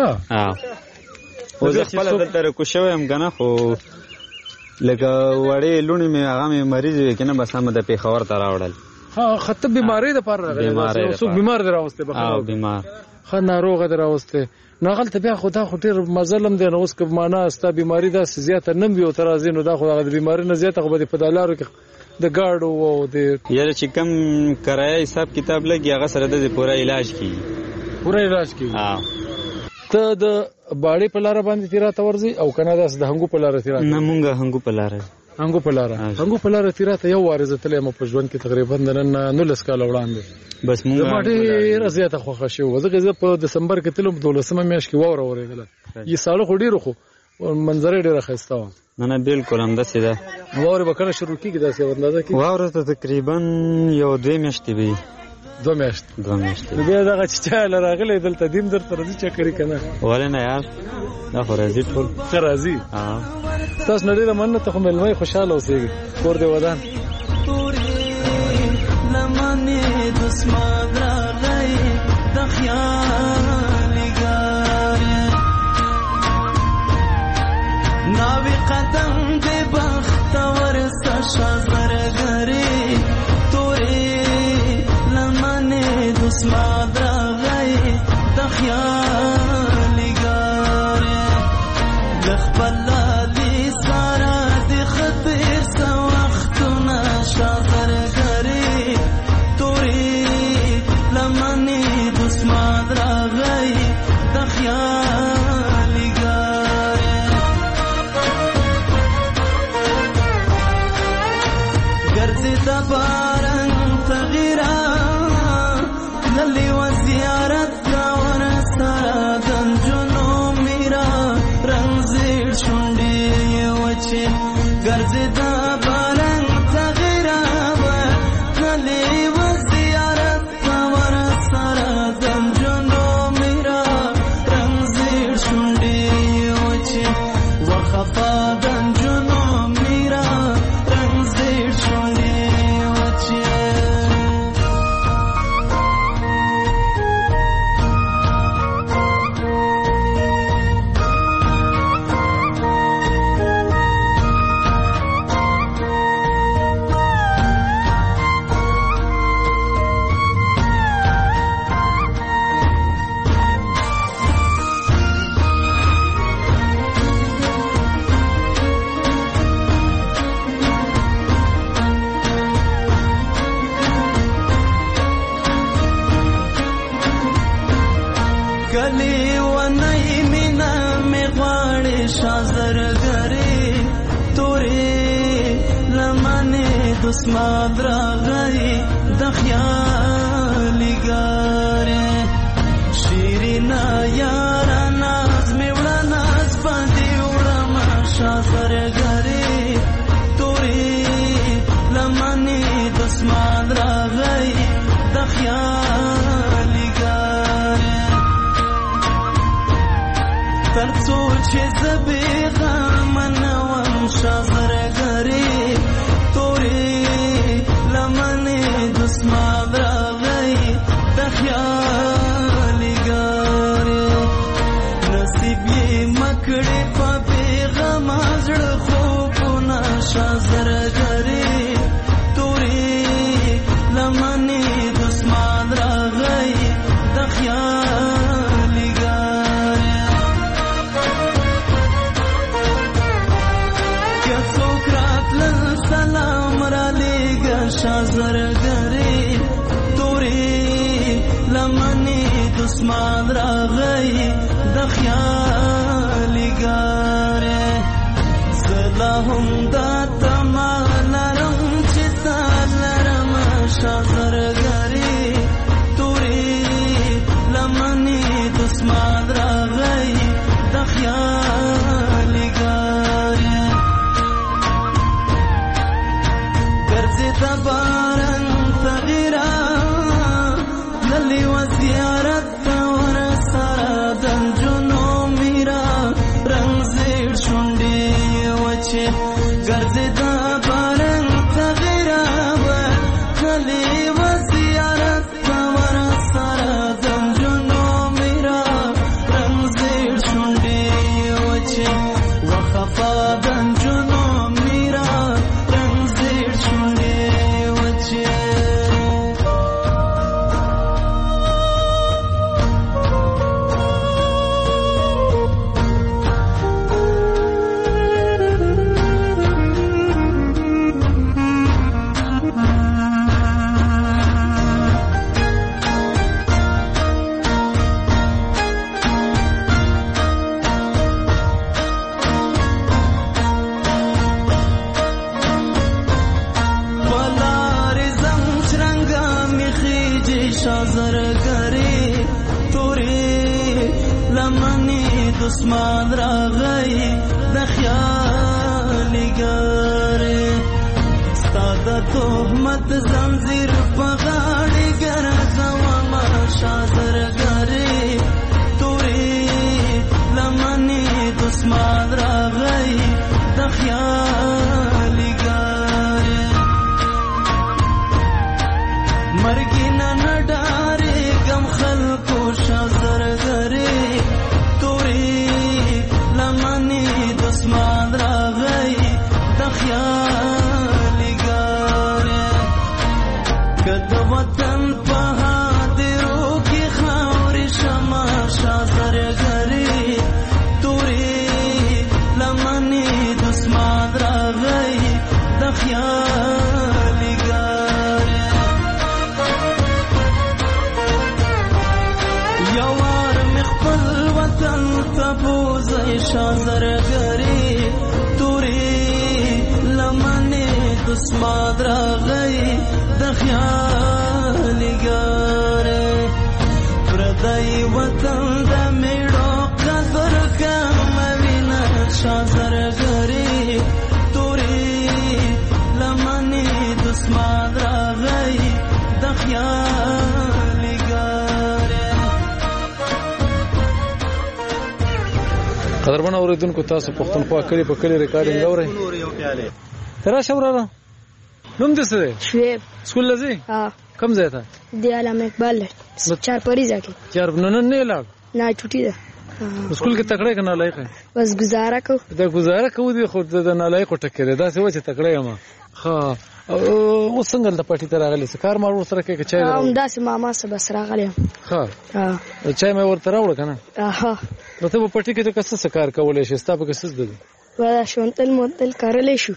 او زه خپل دلته کو شوم کنه خو لکه وړې لونی مې هغه مې مریض وي کنه بس هم د پیښور ته راوړل خطه بیماری ده پر راغلی څوک بیمار دراوسته بخو بیمار خو ناروغ دراوسته ناغل ته بیا خدا خو ډیر مظلم دی نو اوس که معنا استا بیماری ده زیاته نم وي او ترازی نو دا خو د بیماری نه زیاته خو په دلارو کې د گاډو او د یاره چې کم کرایه حساب کتاب لګي هغه سره د پوره علاج کی ته د باړې په لار باندې تیراته ورځي او کنه داس د هنګو په لار تیراته نه مونږه هنګو په لار تیراته یو وارزه تلې م په ژوند کې تقریبا نن 19 کال وړاندې بس مونږه ډېر زیاته خوښه شو زه په دسمبر کې تلم 12 میاشت کې وره ورېدل یي سال خو ډېر خو منظر ډېر ښایسته و نه بالکل هم داسې ده وره به کله شروع کیږي داسې اندازه کې وره ته تقریبا یو 2 میاشتې وي 2 میاشتې بیا دغه چې راغلی دلته دین درته راځي چې کړی کنه ولې نه یار دا خو راځي ټول راځي تاسو نه ډېره مننه ته خو ملمای خوشاله اوسېږي کور دې ودان لمنې د سماد راغی د خیال ګار ناوی قدم دې بختور سشازر غری تورې لمنې د سماد راغی د خیال ګار د خپل بارن تغیرا للی و زیارت کا ورسا گلی و نئی مینا می غواړي شازرګری تورې لمنې دسمات راغی د خیالي ګارې شیرینا یارا ناز می وړه ناز باندې وړم شازرګری تورې لمنې دسمات راغی د خیالي ګارې ترڅو چې زبې غمنوم شازرګری تورې لمنې دسمات راغی د خیالي ګارې نصیب یې مکړې په بېغم زړه خوبونه شازرګری تورې لمنې دسمات راغی د خیالي ګارې که څوک راتلل سلام را لېږه شازرګرې تورې لمنې دسمات راغی د خیالي ګارې زه لا هم دا تمه لرم چې تا لرم شازرګرې تورې لمنې دسمات راغی د خیالي ګارې ګرځې د باران تغیرا للی و زیارت ته ورسره د نجونو میرا رنګ زیړ شونډې وچې ګرځې د باران تغیرا للی و زیارت ته ورسره د نجونو میرا رنګ زیړ شونډې وچې وخفا د نجونو میرا رنګ زیړ شونډې وچې شازرګری تورې لمنې دسمات راغی د خیالي ګارې ستا د تهمت زنځیر په غاړې ګرځوم شازرګری تورې لمنې دسمات راغی د خیالي ګارې مرګی نن ډارې غم خلکو شازرګری تورې لمنې دسمات راغی د خیالي ګارې که د وطن په هدیرو کې خاورې شمه شازرګری تورې لمنې دسمات راغی د خیالي ګارې یوار می خپل وطن ته بوځئ شازرګرې تورې لمنې دسمات راغی د خیالي ګارې پردی وطن د میړو قدر کم وینه شازرګرې تورې لمنې دسمات راغی د خیالي ګارې قدرمن اوریدونکو تاسو پښتونخوا کلی په کلی ریکارډینګ اورئ تراشه وراله نوم دې څه دی شعیب سکول لځي ها کوم ځای ته دی علامه اقبال چار پریزه کې چار نن نه لاړ نه چټي ده سکول کې تکړه کنه لایق بس گزاره کو دا گزاره کو دي خو د نالایق ټکره دا څه و چې تکړه یم ها او څنګه د پټی تر راغلی کار ما ور سره کې چای هم داسې ماما سره بس راغلی ها چای مې ورته راوړ کنه ها نو ته په پټی کې ته څه کار کولای شې ستا په څه ده ولا شونتل مونتل کارلې شو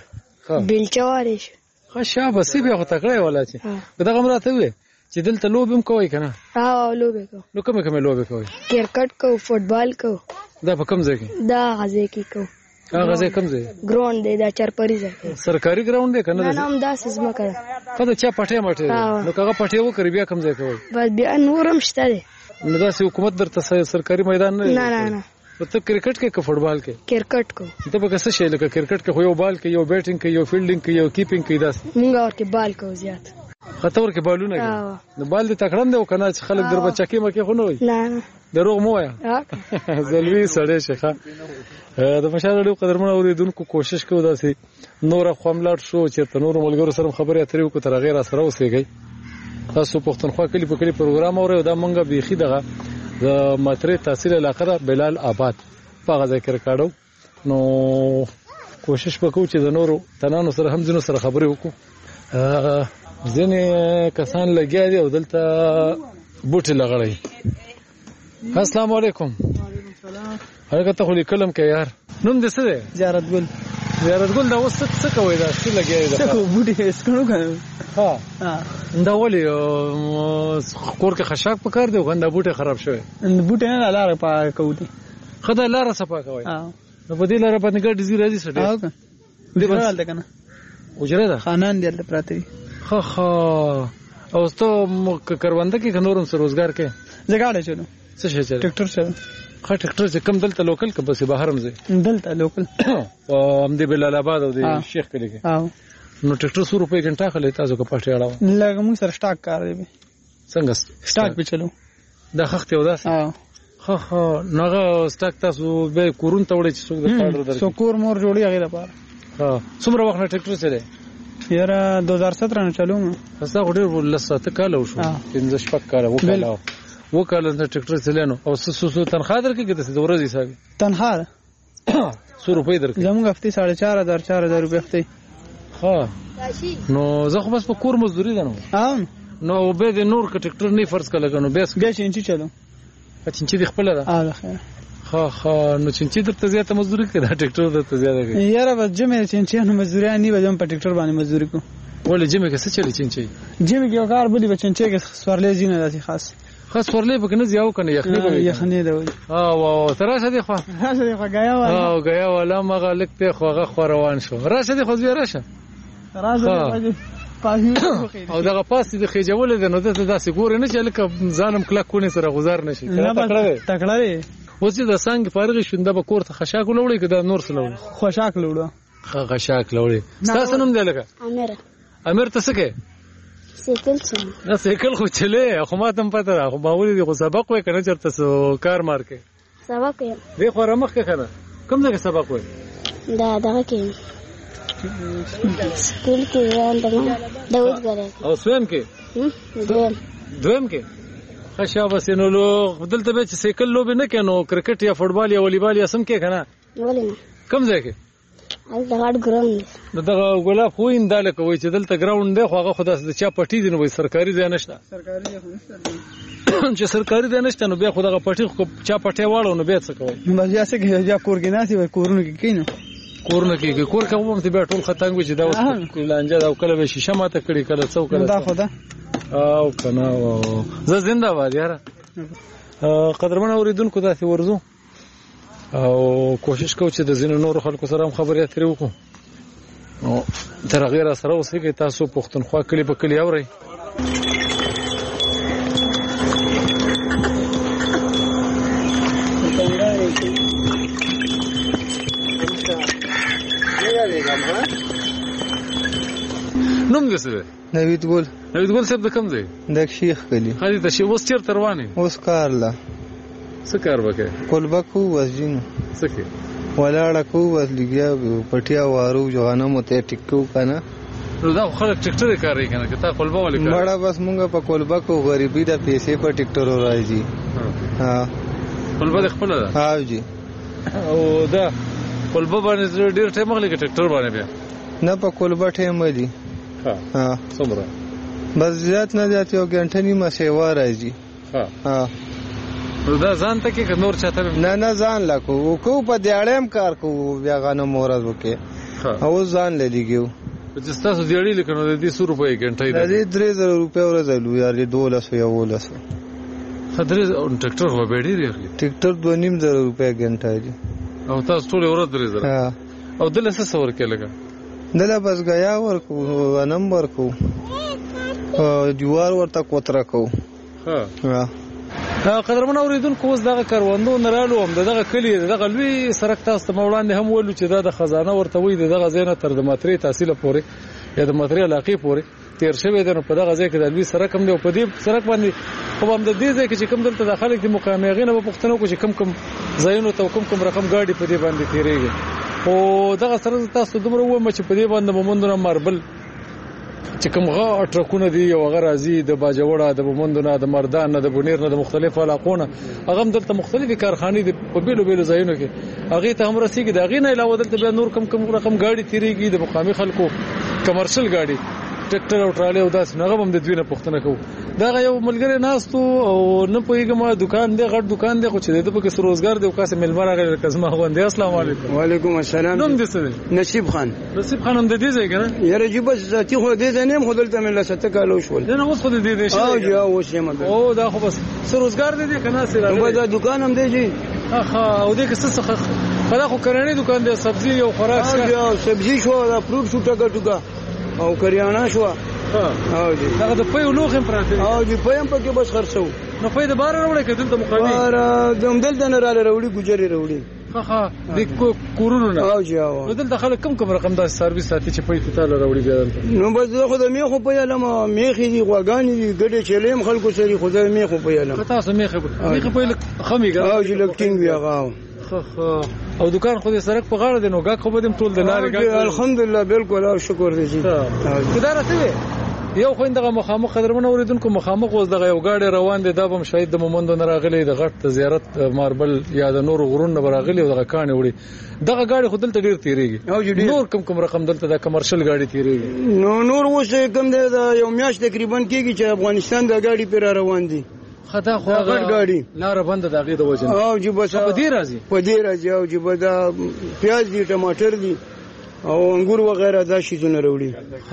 بیلچوارې شو ښه شابه سی بیا خو تکړه ولا چې دغه مراته وي چې دلته لوبم کوي کنه او لوبې کوو. نو کومې کومې لوبې کوئ؟ کرکټ کوو، فوټبال کوو. دا په کوم ځای کې؟ دا غځې کې کوو. هغه ځای کوم ځای؟ ګراوند دی، دا چرپري ځای کوو. سرکاري ګراوند دی که نه؟ نه هم داسې ځمکه ده. ښه ده، چا پټی مټی دی. نو که هغه پټی وکړي بیا کوم ځای کوئ؟ بس بیا نور هم شته دی. نو داسې حکومت درته سرکاري میدان نه دی؟ نه نه نه. ته کرکټ کې که فوټبال کې؟ کرکټ کوو. ته به څه شی لکه کرکټ کې خو یو بال کې، یو بیټینګ کې، یو فیلډینګ کې، یو کیپینګ کې داسې؟ مونږ ورکې بال کوو زیات. ته ورکې بالونه کې؟ نو بال دې تکړه دی که نه چې خلک در به چکې مکې خو نه وایي؟ نه نه. دروغ مه وایه. زلوي سړی شي. ښه د مشال راډیو قدرمنو اورېدونکو کوشش کوو داسې نوره خوا ملاړ شو چېرته نورو ملګرو سره خبرې اترې وکړو تر هغې را سره اوسېږئ. تاسو پښتونخوا کلي په کلي پروګرام اورئ او دا مونږ بیخي دغه د ماترې تحصیل علاقه ده بلال آباد په هغه ځای کې ریکارډو. نو کوشش به کوو چې د نورو تنانو سره هم ځینو سره خبرې وکړو. ځینې کسان لګیا دي او دلته بوټي لغړی. السلام علیکم. هغه ته خو لیکلم که یار نوم دې څه دی؟ زیارت ګل. زیارت ګل دا اوس څه کوئ؟ دا څه لګیا دی؟ څه کوو؟ بوټي سکڼو که نه. دا ولې کور کې خشاک پکار دی او دا بوټي خراب شوی؟ بوټي نه لاره پاکه کوو دي. ښه دا لاره صفا کوئ؟ نو په دې لاره باندې ګډې ځي راځي څه ډېر؟ حجره هلته که نه؟ حجره ده؟ خانان دي هلته پراته دي. ښه ښه. او ته کرونده کې که نور هم څه روزګار کوې؟ زه ګاډی چلوم. څه شی چلوې؟ ټرکټر چلوم. ښه ټرکټر چې کوم دلته لوکل که بسې بهر هم ځې؟ دلته لوکل په همدې بلال آباد او د شیخ کلي کې. نو ټرکټر 100 روپۍ ګنټه اخلي تاسو که پټې اړوه؟ لږ موږ سره سټاک کار دی. څنګه سټاک پې چلو؟ دا خښتې او داسې؟ ښه ښه. نو هغه سټاک تاسو بیا کورونو ته وړئ چې څوک درته اډر درکړي؟ څوک کور مور جوړوي هغې لپاره. ښه. څومره وخت نه ټرکټر چلی؟ یاره 2017 نه چلوم. ستا خو ډېر 10 کاله وشو. 15-16 کاله 2 کاله 2 کاله نه ټرکټر چلی. نو او څه تنخواه درکړي که داسې د ورځې حساب وي؟ تنخواه ده 100 روپۍ درکړي. زموږ هفتې 4,500 روپۍ هفتې. ښه. نو زه خو بس په کور مزدوري ده. نو بیا د نور که ټرکټر نه فرض کړه لګه نو بیا چینچي چلوم. چینچي دې خپله ده؟ ده خیر. ښه ښه. نو چینچي درته زیاته مزدوري کوي دا ټرکټر درته زیاته کوي؟ یاره بس جمعې چینچیانو مزدوریان دي به زه هم په ټرکټر باندې مزدوري کوم. ولې جمعې کې څه چلي چینچي؟ جمعې کې یو کار بولي به چینچۍ کې سورلی ځي نه داسې خاص. ښه سورلی پکې نه ځي او که نه یخني به وي؟ یخني ده ولې. ته راشه دې خوا. راشه دې خوا ګیا والا. ګیا والا هماغه لږ دی خو هغه خوا روان شو. راشه دې خو بیا راشه. او دغه پاس د خېجولې ده نو دته داسې ګورې نه چې هلکه ځانم کلک کونې سره غوزار نه شي. تکړه دی. اوس چې د څانګې فارغې شو دا به کور ته خشاک ولاړئ که دا نور څه لاړئ؟ خوشاک لاړو. ښه خشاک لاړئ. ستاسو نوم دی لکه؟ امیر. ته څه کوې؟ سیکل چلوم. دا سیکل خو چلې خو ما ته هم پته ده خو معمولي دي خو سبق وایې که نه چېرته کار مار کوې؟ سبق وایم. دې خوا رامخکې که نه کوم ځای کې سبق وایې؟ دا دغه کې سکول کې د اوسګره کې. او سویم کې؟ دویم کې. ښه شاباس. نو دلته بیا چې سیکل لوبې نه کوې نو کرکټ یا فوټبال یا والیبال یا سم کوې که نه؟ ولې نه. کوم ځای کې؟ هلته غټ ګراوند دی. نو دغه ګلاب خو دا لکه وایي چې دلته ګراوند دی خو هغه خو داسې د چا پټي دي نو وایي سرکاري ځای نشته. سرکاري ځای خو نشته. چې سرکاري ځای نشته نو بیا خو دغه پټي خو چا پټی واړو نو بیا څه کوئ؟ بس بیا څه کوي بیا کور کې ناستې وایي کورونو کې کښېنو. کورونه کې کور کې هم بیا ټول خطنګ وي چې دا اوس لانجه ده او کله به شیشه ماته کړي کله څه کله دا خو ده. او که نه زه زنده باد یاره. قدرمنو اورېدونکو داسې ورځو او کوشش کوو چې د ځینو نورو خلکو سره هم خبرې اترې وکړو. نو تر هغې را سره اوسېږئ. تاسو پښتونخوا کلي په کلي اورئ. نوم دې څه دی؟ نوید ګل. نوید ګل صاحب د کوم ځای؟ د شیخ کلي. ښه دي د شیخ. اوس چېرته روان یې؟ اوس کار له. څه کار به کوې؟ کلبه کوو بس ځینو. څه کوې؟ ولاړه کوو بس لګیا پټیا وارو جو غنمو ته ټیک کوو که نه. نو دا خو خلک ټکټرې کاروي که نه که تا کلبه ولې کاروي؟ مړه بس مونږ په کلبه کوو غریبي ده پیسې په ټکټرو راځي. کلبه دې خپله ده؟ ها جي. او دا کلبه باندې ډېر ټایم اخلي که ټکټر باندې بیا؟ نه په کلبه ټایم دی. څومره؟ بس زیات نه زیات یو ګنټه نیمه سیوا راځي. نو دا ځان ته کې که نور چاته؟ نه ځان لا کوو په دیاړی هم کار کوو بیا غنم ورځ وکې اوس ځان له لګیو. چې ستاسو دیاړي لکه نو د دې 100 روپۍ ګنټه د دې 3000 روپۍ ورځ لو یا 1200 یا 1200. خدري ټریکټر خو به ډیر دی ټریکټر 2.5 روپیا غنټه دی او تاسو ټول ورځ درې زره او دله څه څور کې لګا دله بس غیا ورکو غنم ورکو جوار ورته کوتره کو ها قدرمن اوریدونکو اوس دغه کاروندو نرالو هم دغه کلی دغه لوی سرک تاسو ته وړاندې هم ولو چې دا د خزانه ورته وي دغه زینه تر د ماتری تحصیل پورې یا د ماتری علاقې پورې تیر شوی دی نو په دغه ځای کې د لوی سرک هم دی او په دې سرک باندې خو هم د دې ځای کې چې کوم دلته داخله کې مقامېغینه په پښتنو کې چې کوم ځایونو ته کوم رقم گاډي په دې باندې تیریږي او دغه سره تاسو دومره و چې په دې باندې مومندونه ماربل چې کوم غا ټرکونه دي او هغه راځي د باجوړه د مومندونه د مردان نه د بونیر نه د مختلفو علاقونو هغه دلته مختلفي کارخانې دي په بیلو بیلو ځایونو کې هغه ته هم رسیږي دا غي نه علاوه دلته بیا نور کوم رقم گاډي تیریږي د مقامي خلکو کمرشل گاډي ټریکټر او ټرالي او داس نه غوم د دوی نه پښتنه کو دا یو ملګری ناستو او نه پويګم دکان دی غټ دکان دی خو چې د پکې روزګار دی او کاسه ملمر راغلی کزما غوندې السلام علیکم وعلیکم السلام نوم دې څه نصیب خان هم د دې ځای کنه یاره جی بس ذاتی خو دې ځای نه خدلته مله ست کالو شول نه اوس خو دې دې شي او جی اوس یې مده او دا خو بس روزګار دی کنه سره نو دا دکان هم دی جی او دې کې څه خلا خو کرانه دکان دی سبزی او خوراک او سبزی شو دا فروټ شو ټکا او کریانه شو او جی دا د پيو لوخ هم پراته او جی پيم پکې بس خرڅو نو پي د بار وروړي کدل ته مقامي بار دم دلته نه را وروړي ګجري وروړي د کورونو نه او جی او دلته خلک کوم رقم د سرویس ساتي چې پي ته وروړي ګرځي نو بس خو د میخو په علم میخي دي غواګانی دي ګډه چلیم خلکو سری خو د میخو په علم تاسو میخه په خمي ګر او جی لکټینګ بیا غاو او دکان خو دې سرک په غاړه دی نو غاک خو به دم ټول د لارې غاک الحمدلله بالکل او شکر دې جی خدای راته یو خو دغه مخامخ قدرمن اوریدونکو مخامخ اوس دغه یو گاډي روان دي دا به شاید د مومندو نه راغلي د غټ زیارت ماربل یا د نور غرون نه راغلي او دغه کانه وړي دغه گاډي خو دلته ډیر تیریږي نور کوم رقم دلته د کمرشل گاډي تیریږي نور اوس کوم دی یو میاش تقریبا کېږي چې افغانستان د گاډي پر روان دي خدا خو غټ گاډي لار بند دغه د وجه او جی بس په دې راځي او جی بدا پیاز دي ټماټر دي او انګور وغیرہ دا شي زونه وروړي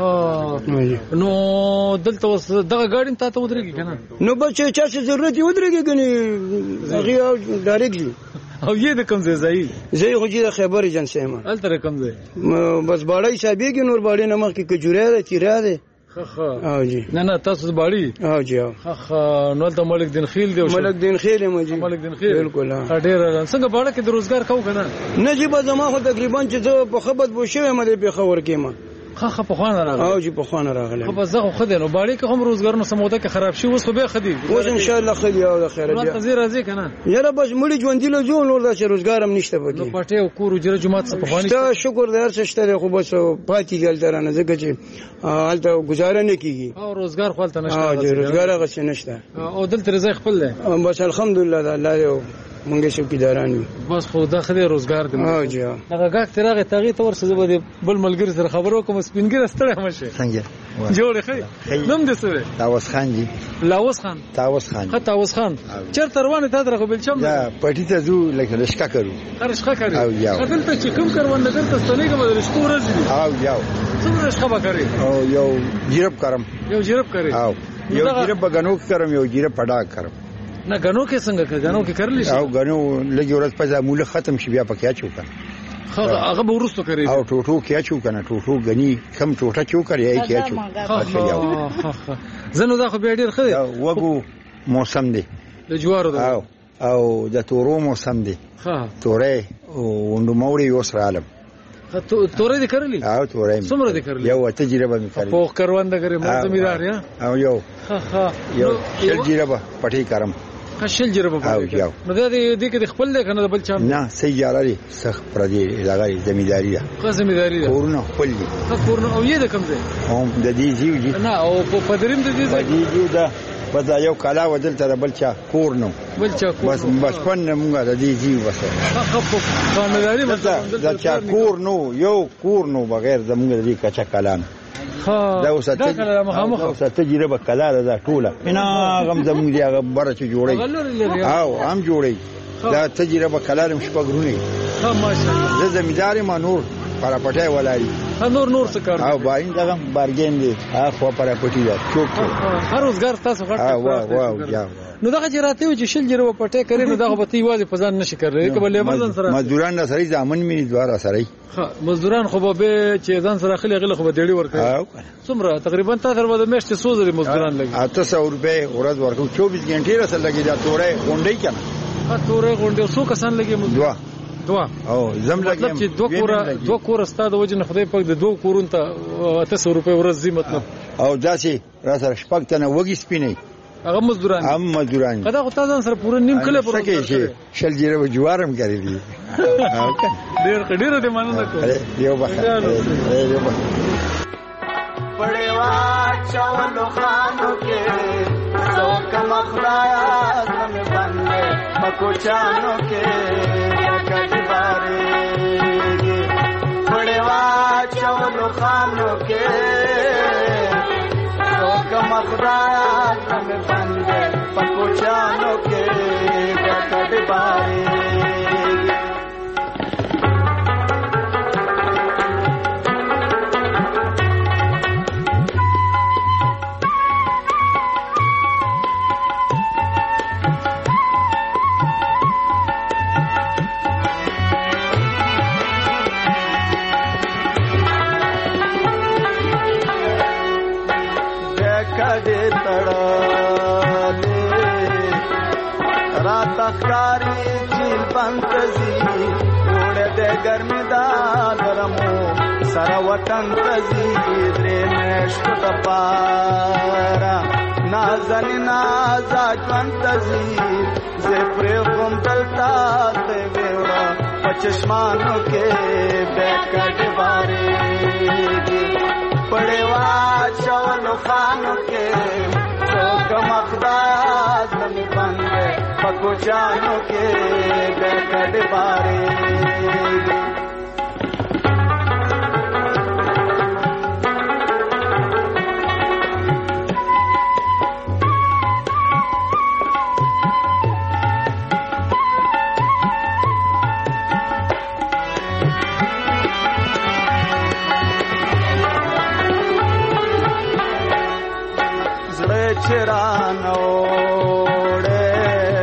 نو دلته اوس دغه ګاډي ته ته ودرېږي کنه نو بچي چا څه ضرورت یې ودرېږي کني هغه ډایرکټلی او یې د کوم ځای زه خو چې د خیبر ایجنسی یم الته کوم ځای بس باړی صاحبې کې نور باړی نمخ کې کجوره ده تیرا ده او جی نه تاسو باړی او جی نو ته ملک دین خیل دی ملک دین خیل یم جی ملک دین خیل بالکل ډېر څنګه باړه کې د روزګار کو کنه نه جی به زما خو تقریبا چې زه په خبرت بو شوم مده په خبر کې ما په خوانه راغله او جی په خوانه راغله خو بس زه خو نو باړی کې هم روزګار نو سموده کې خراب شي اوس به خدي اوس ان شاء الله خدي او خیر دی نو راځي کنه یاره بس مړي ژوند له جو نور د روزګار هم نشته پکې نو پټه او کور جره جماعت څخه پخوانی ته شکر دې هر څه شته خو بس پاتې ګل درانه ځکه چې حالته گزاره نه کیږي او روزګار خپل ته نشته او روزګار هغه څه نشته او دلته رزق خپل دی بس الحمدلله د الله یو مونږ شو کیداران بس خو داخله روزګار دی او جی هغه غاک ترغه تغی تور څه به بل ملګری سره خبرو کوم سپینګر ستړی مشه څنګه جوړ خې نوم دې سره تاوس خان جی لاوس خان تاوس خان چرته روانه تا درغه بلچم دا پټی ته زو لکه لشکا کرو او یاو دلته چې کوم کاروان دلته ستنېګه بدل شکو ورځي او یاو څومره لشکا وکړي او یو جیرب کرم او یو جیرب بغنو کرم یو جیرب پډا کرم نه غنو کې څنګه غنو کې کړل شي او غنو لګي ورځ په موله ختم شي بیا پکې اچو کنه هغه به ورسته کوي او ټوټو کې اچو کنه ټوټو غني کم ټوټه چو کوي کې اچو زنو دا خو به ډیر خدي وګو موسم دی د جوارو دا او د تورو موسم دی تورې او نوموري یو سره عالم تورې دې کړلې او تورې څومره دې کړلې یو تجربه مې کړې په کاروان دغه مې زمیدار یا او یو شل تجربه پټي کارم شل جربه او یو نو دا دې کې خپل ده کنه بل چا نه سیاره لري سخت پر دې لګای زمیداری ده زمیداری ده کورونه خپل دي کورونه او یې د کوم ځای هم د دې زیو جی نه او په دریم د دې زیو ده په دا یو کلا ودل ته بل چا کور نو بس پن موږ د دې زیو بس خانداري دا چا کور نو یو کور نو بغیر زموږ د دې کچا کلام دا اوس ته تجربه کلاله دا ټوله انا غم زموږ دی هغه بره چې جوړي او هم جوړي دا تجربه کلاله مشپګرونی ماشاءالله زه زمیدار ما نور پراپټای ولاري نور څه کار او باین دغه بارګین دی خو پراپټی دا چوک هر روزګار تاسو غټ نو دغه جراته چې شل جره پټه کوي نو دغه به تی واځي پزان نشي کوي کبه لیبر سره مزدوران سره ځامن مې دواره سره مزدوران خو به چې ځان سره خلک غل خو به ډېری ورکړي څومره تقریبا تاسو ورته میاشتې 100 زره مزدوران لګي 800 روپے ورځ ورکو 24 غنټې سره لګي دا تورې غونډې کنه تورې غونډې څو کسان لګي مزدور دوا او زم لګي مطلب چې دوه کور استاد وجه نه خدای پاک د دوه کورون ته 800 روپے ورځ زی مطلب او داسې را سره شپږ تنه وګي سپینې هغه مزدوران کدا خو تاسو سره پوره نیم کله پر شل جره جوارم کوي دي ډېر دې مننه کوم یو بخیر بڑے چاولو خانو کے ذوق مخلایا زم بندے مکو چانو کے کٹی بارے بڑے چاولو خانو کے ذوق مخلایا زم بندے مکو چانو کے کٹی بارے कारी झील पंतजी उड़े दे गर्मी दा नरमो सर वतन तजी द्रे मेश्क दपारा नाजन नाजा पंतजी जे प्रेम दलता ते बेड़ा पचश्मानो के बेकट बारे पड़ेवा चवलो खानो के तो कमखदाज में बंदे पको जानो के बेकट बारे चिरानोड़े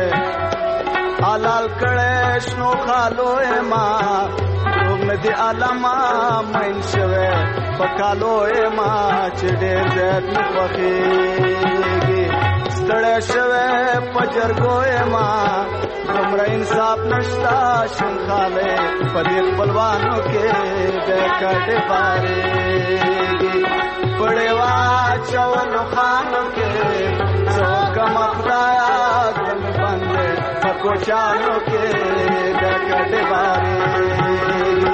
आलाल कळेशनो खालोए मा नदी आलमा मनशवे पकालोए मा चिडे जत पखीगी stळेशवे पजरगोए मा हमरा इंसाफ नष्टा शंखाले पदिल बलवानों के बेकट बारे पड़ेवा चवलो खानो के चौक मखदाया गम बंदे पको चानो के बेकट बारे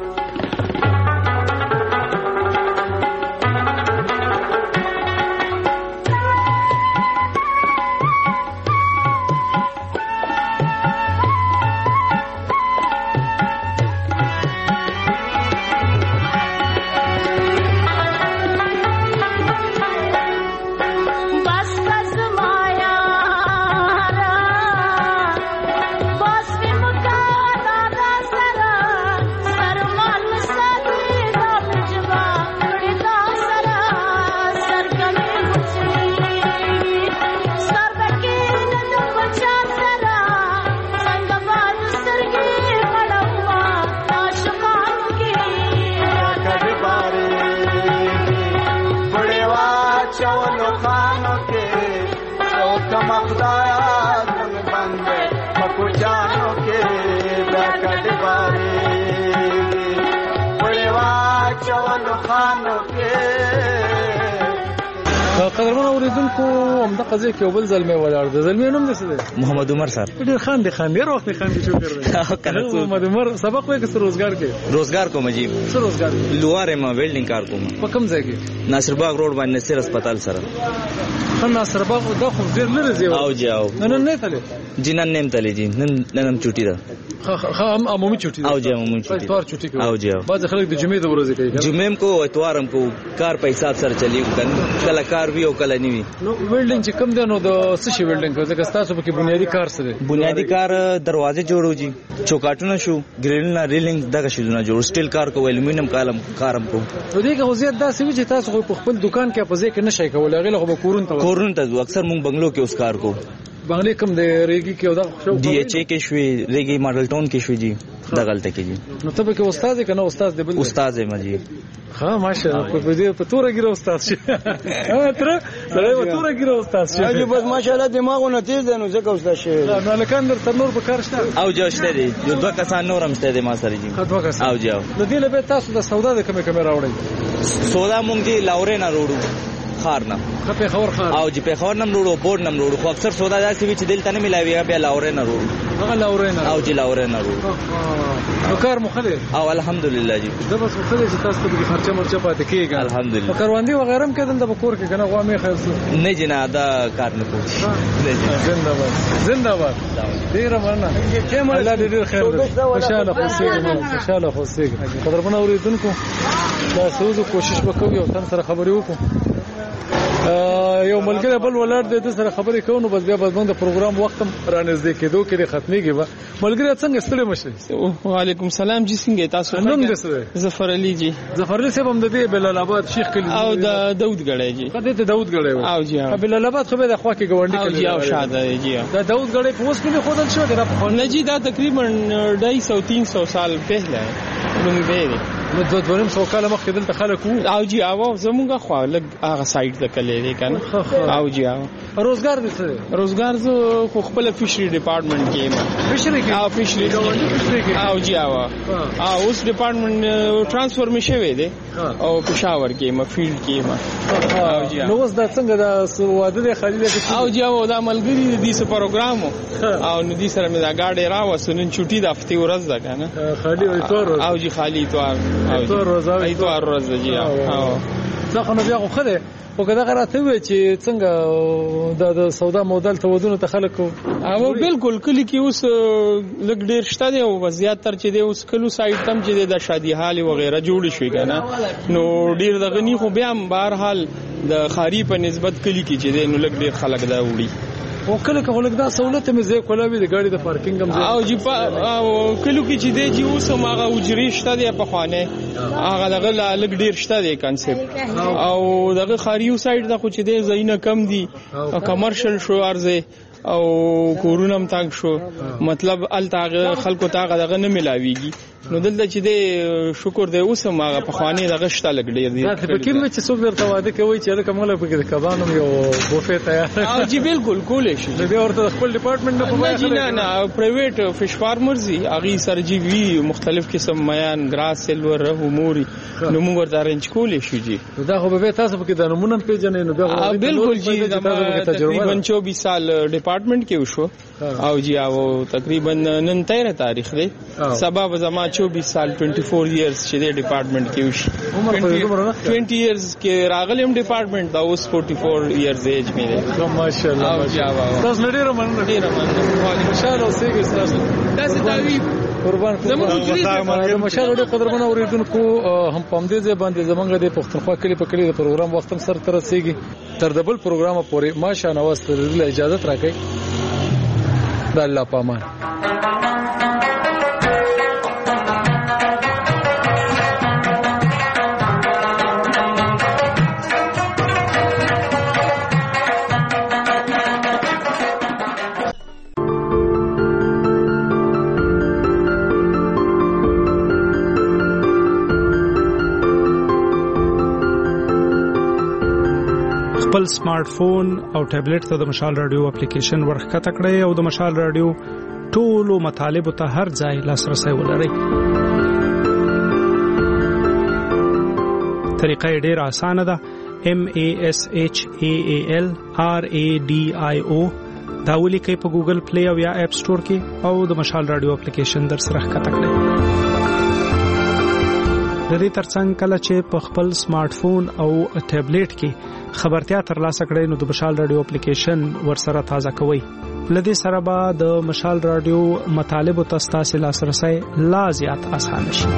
قدرمن اوریدونکو همدا قضیه کې وبل زلمه ولاړ د زلمه نوم څه دی محمد عمر سر ډیر خان دي ډیر وخت خان دي شو کړی محمد عمر سبق وایي چې روزګار کې روزګار کوم جی څه روزګار لواره ما ویلډینګ کار کوم په کوم ځای کې ناصر باغ روډ باندې نصر هسپتال سره ناصر باغ دا خو ډیر لري زیو او جاو نن نه تلې جنن نیم تلې جی نن چټی ده عمومي چټي او جی عمومي چټي اتوار چټي کوي او جی بعض خلک د جمعې د ورځې کوي جمعې کو اتوارم کو کار په حساب سره چلی کله کار وی او کله نیوي نو ویلډینګ چې کوم دی نو د څه شي ویلډینګ کوي ځکه تاسو په کې بنیادی کار څه دی بنیادی کار دروازه جوړو جی چوکاټونه شو ګریلونه ریلینګ دغه شیونه جوړ سټیل کار کو الومینیم کارم کو نو دغه غوځي دا څه چې تاسو په خپل دکان کې په ځای کې نشئ کولای هغه له کورون ته اکثر مونږ بنگلو کې اوس کار کو بنگلې کوم د ریګي کې او دا ډي ایچ ای کې شوې ریګي ماډل ټاون کې شوې جی دغلته کې جی نو ته به کې استاد کنه استاد دی بل استاد ما جی ها ماشاءالله په دې په توره ګیره استاد شي تر سره په توره ګیره استاد شي اجي بس ماشاءالله دماغونه تیز دي نو ځکه استاد شي نو لکه اندر تر نور په کار شته او جو شته دي یو دوه کسان نور هم شته دي ما سره جی او جو نو دې له به تاسو د سودا د کومه راوړی سودا مونږ دی لاورې نه روړو خارنا په خبر خار او جی په خبر نم روړو بورډ نم روړو خو اکثر سودا داسې وی چې دلته نه ملاوي بیا لاورې نه روړو هغه لاورې نه او جی لاورې نه روړو نو کار مخله او الحمدلله جی دا بس مخله چې تاسو ته خرچه مرچه پاتې کیږي الحمدلله کاروندی وغیرہ هم کېدل د بکور کې کنه غوا مې خرڅ نه جنا دا کار نه کوي زنده باد ډیر مننه الله دې ډیر خیر خوشاله خوشاله قدرمن اوریدونکو دا سوزو کوشش وکړو یو تن سره خبرې وکړو یو ملګری بل ولر د سره خبرې کوو نو بس بیا باندې پروګرام وخت رانږدې کېدو کې ختميږي به ملګری څنګه ستړي مشه وعلیکم السلام جی څنګه تاسو نوم دې ظفر علي جی ظفر علي صاحب هم د بلال آباد شیخ کلی او د داود غړی جی کله ته داود غړی او جی بلال آباد خو به د خوا کې ګوندې او جی او شاده جی دا داود غړی په اوس کې خودل شو دا په نه جی دا تقریبا 250-300 سال پهله موږ به نو 200 کال مخکې دلته خلک او جی او زمونږه خو لګ هغه سایت ته کله دی کنه او جی او روزګار دې څه روزګار زه خو خپل فشری ډپارټمنټ کې ما فشری کې او فشری او جی او اوس ډپارټمنټ ترانسفر می شوی دی او پېښور کې ما فیلډ کې ما او جی نو اوس دا څنګه دا واده خالي او جی او دا ملګری دې څه پروګرام او نو دې سره مې دا گاډي راوسنن چټي د هفته ورځ ده کنه خالي او جی خالي اتوار روز جی او دا خو نو بیا خو خله او کدا غراته وي چې څنګه د سودا مودل تودونه ته خلک او بالکل کلی کې اوس لګ ډیر شته دی او زیات تر چې دی اوس کلو سایت تم چې د شادي حال وغیرہ جوړ شي کنه نو ډیر د غنی خو بیا بهر حال د خاری په نسبت کلی کې چې دی نو لګ ډیر خلک دا وړي او کله کله دا سہولت مې زه کولاوي د گاډي د پارکینګ هم او جی کلو کې چې دی چې اوس هغه اجري شته دی په خوانه هغه دغه لګ ډیر شته دی کنسپټ او دغه خاریو سایت د خو چې دی زینه کم دی کمرشل شو ارزه او کورونم تنگ شو مطلب التاغه خلکو تاغه دغه نه ملاويږي نو دلته چې دی شکر دی اوس هغه په خوانه دغه شته لګ ډیر دی په کوم چې څوک درته واده کوي چې لکه موږ په کې کبانو یو بوفه تیار او جی بالکل کولې شي بیا ورته خپل ډپارټمنټ نه کومه نه پرایویټ فش فارمرز اغي سرجی وی مختلف قسم میان گراس سیلور هموري نو موږ ورته ارنج کولې شو جی دا خو به تاسو په کې د نمونه پیژنې نو بیا بالکل جی تقریبا 24 سال ډپارټمنټ کې وشو او جی او تقریبا نن 13 تاریخ دی سبب زما 24 سال 24 ایئرز چې د ډپارټمنټ کې وشي 20 ایئرز کې راغلم ډپارټمنټ دا اوس 44 ایئرز ایج مې دی ماشاءالله تاسو ډېر مننه خوشاله اوسئ تاسو داوی قربان مشاهده ډېر قدرمن اوریدونکو هم پام دې باندې زمونږ د پښتونخوا کلی په کلی د پروګرام وخت سره تر رسیدي تر دبل پروګرام پورې ماشا نواز تر اجازه راکړئ د الله پامان خپل سمارټ فون او ټابلیټ ته د مشال رادیو اپلیکیشن ورخکته کړئ او د مشال رادیو ټولو مطالبه ته هر ځای لاسرسي ولرئ. طریقه ډېر اسانه ده. MASHAALRADIO دا ولیکئ په ګوګل پلی او یا اپ سٹور کې او د مشال رادیو اپلیکیشن در سره ښکته کړئ. د دې ترڅنګ کله چې په خپل سمارټ فون او ټابلیټ کې خبرتیا ترلاسه کړئ نو د مشال رادیو اپلیکیشن ورسره تازه کوئ. لدې سره به د مشال رادیو مطالب ته ستاسو لاسرسي لا زیات آسان شي.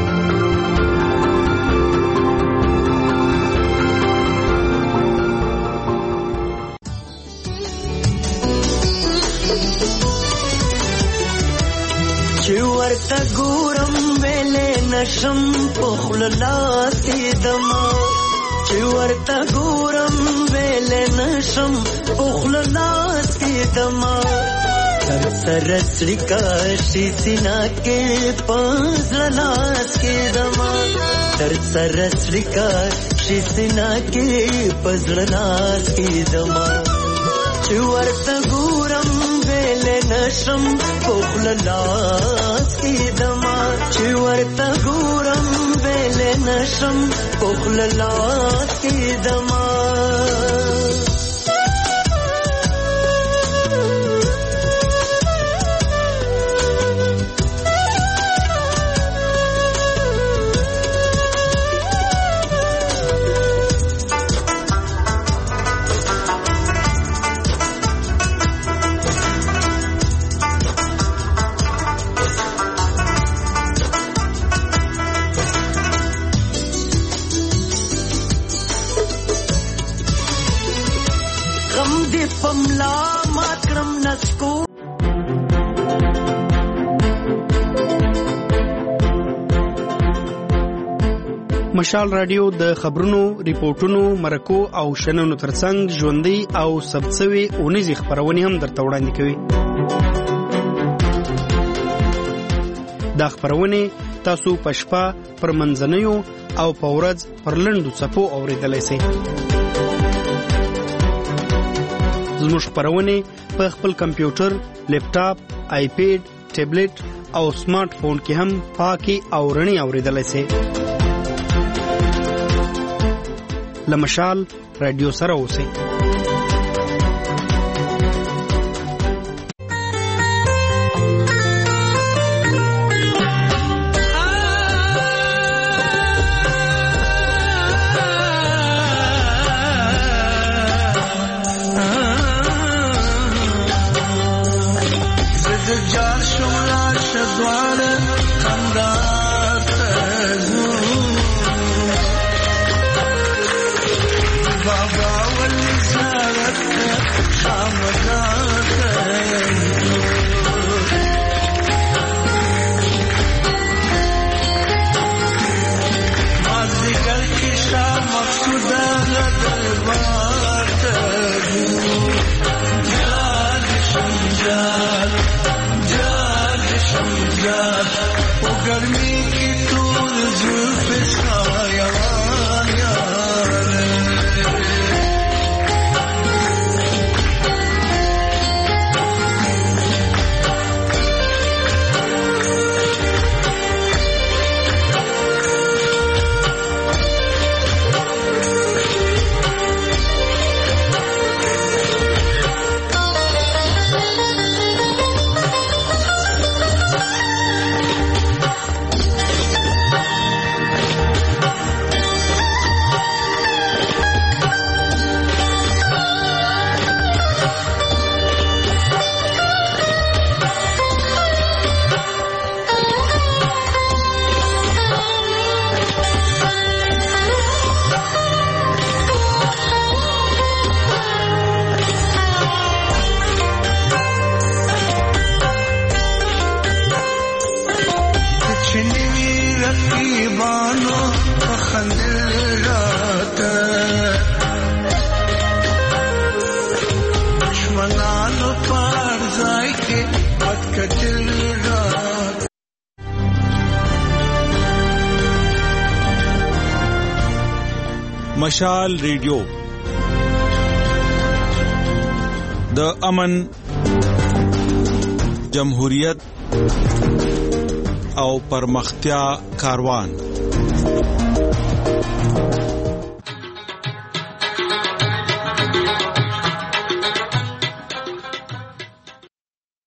ورته ګورم ویلې نشم پخل لاس کې دما چې ورته ګورم ویلې نشم پخل لاس کې دما تر سره سلیکا شي سینا کې پزړه لاس کې دما تر سره سلیکا شي سینا کې پزړه لاس کې دما چې ورته ګورم ویلې نشم پخل لاس کې دما چې ورته ګورم ویلې نشم پخل لاس کې دما مشال رادیو د خبرونو، ریپورتونو، مرکو او شننو ترڅنګ ژوندۍ او ثبتسوي اونیزې خبرونه هم درته وړاندې کوي. دا خبرونه تاسو په شپه پر منځنیو او په ورځ پر لنډو څپو اوریدلای شئ. زموږ خبرونه په خپل کمپیوټر، لیپټاپ، آیپیډ، ټابلیټ او سمارټ فون کې هم پاکي او رڼي اوریدلای شئ. لمشال رادیو سره اوسئ. مشال ریډیو د امن، جمهوریت او پرمختیا کاروان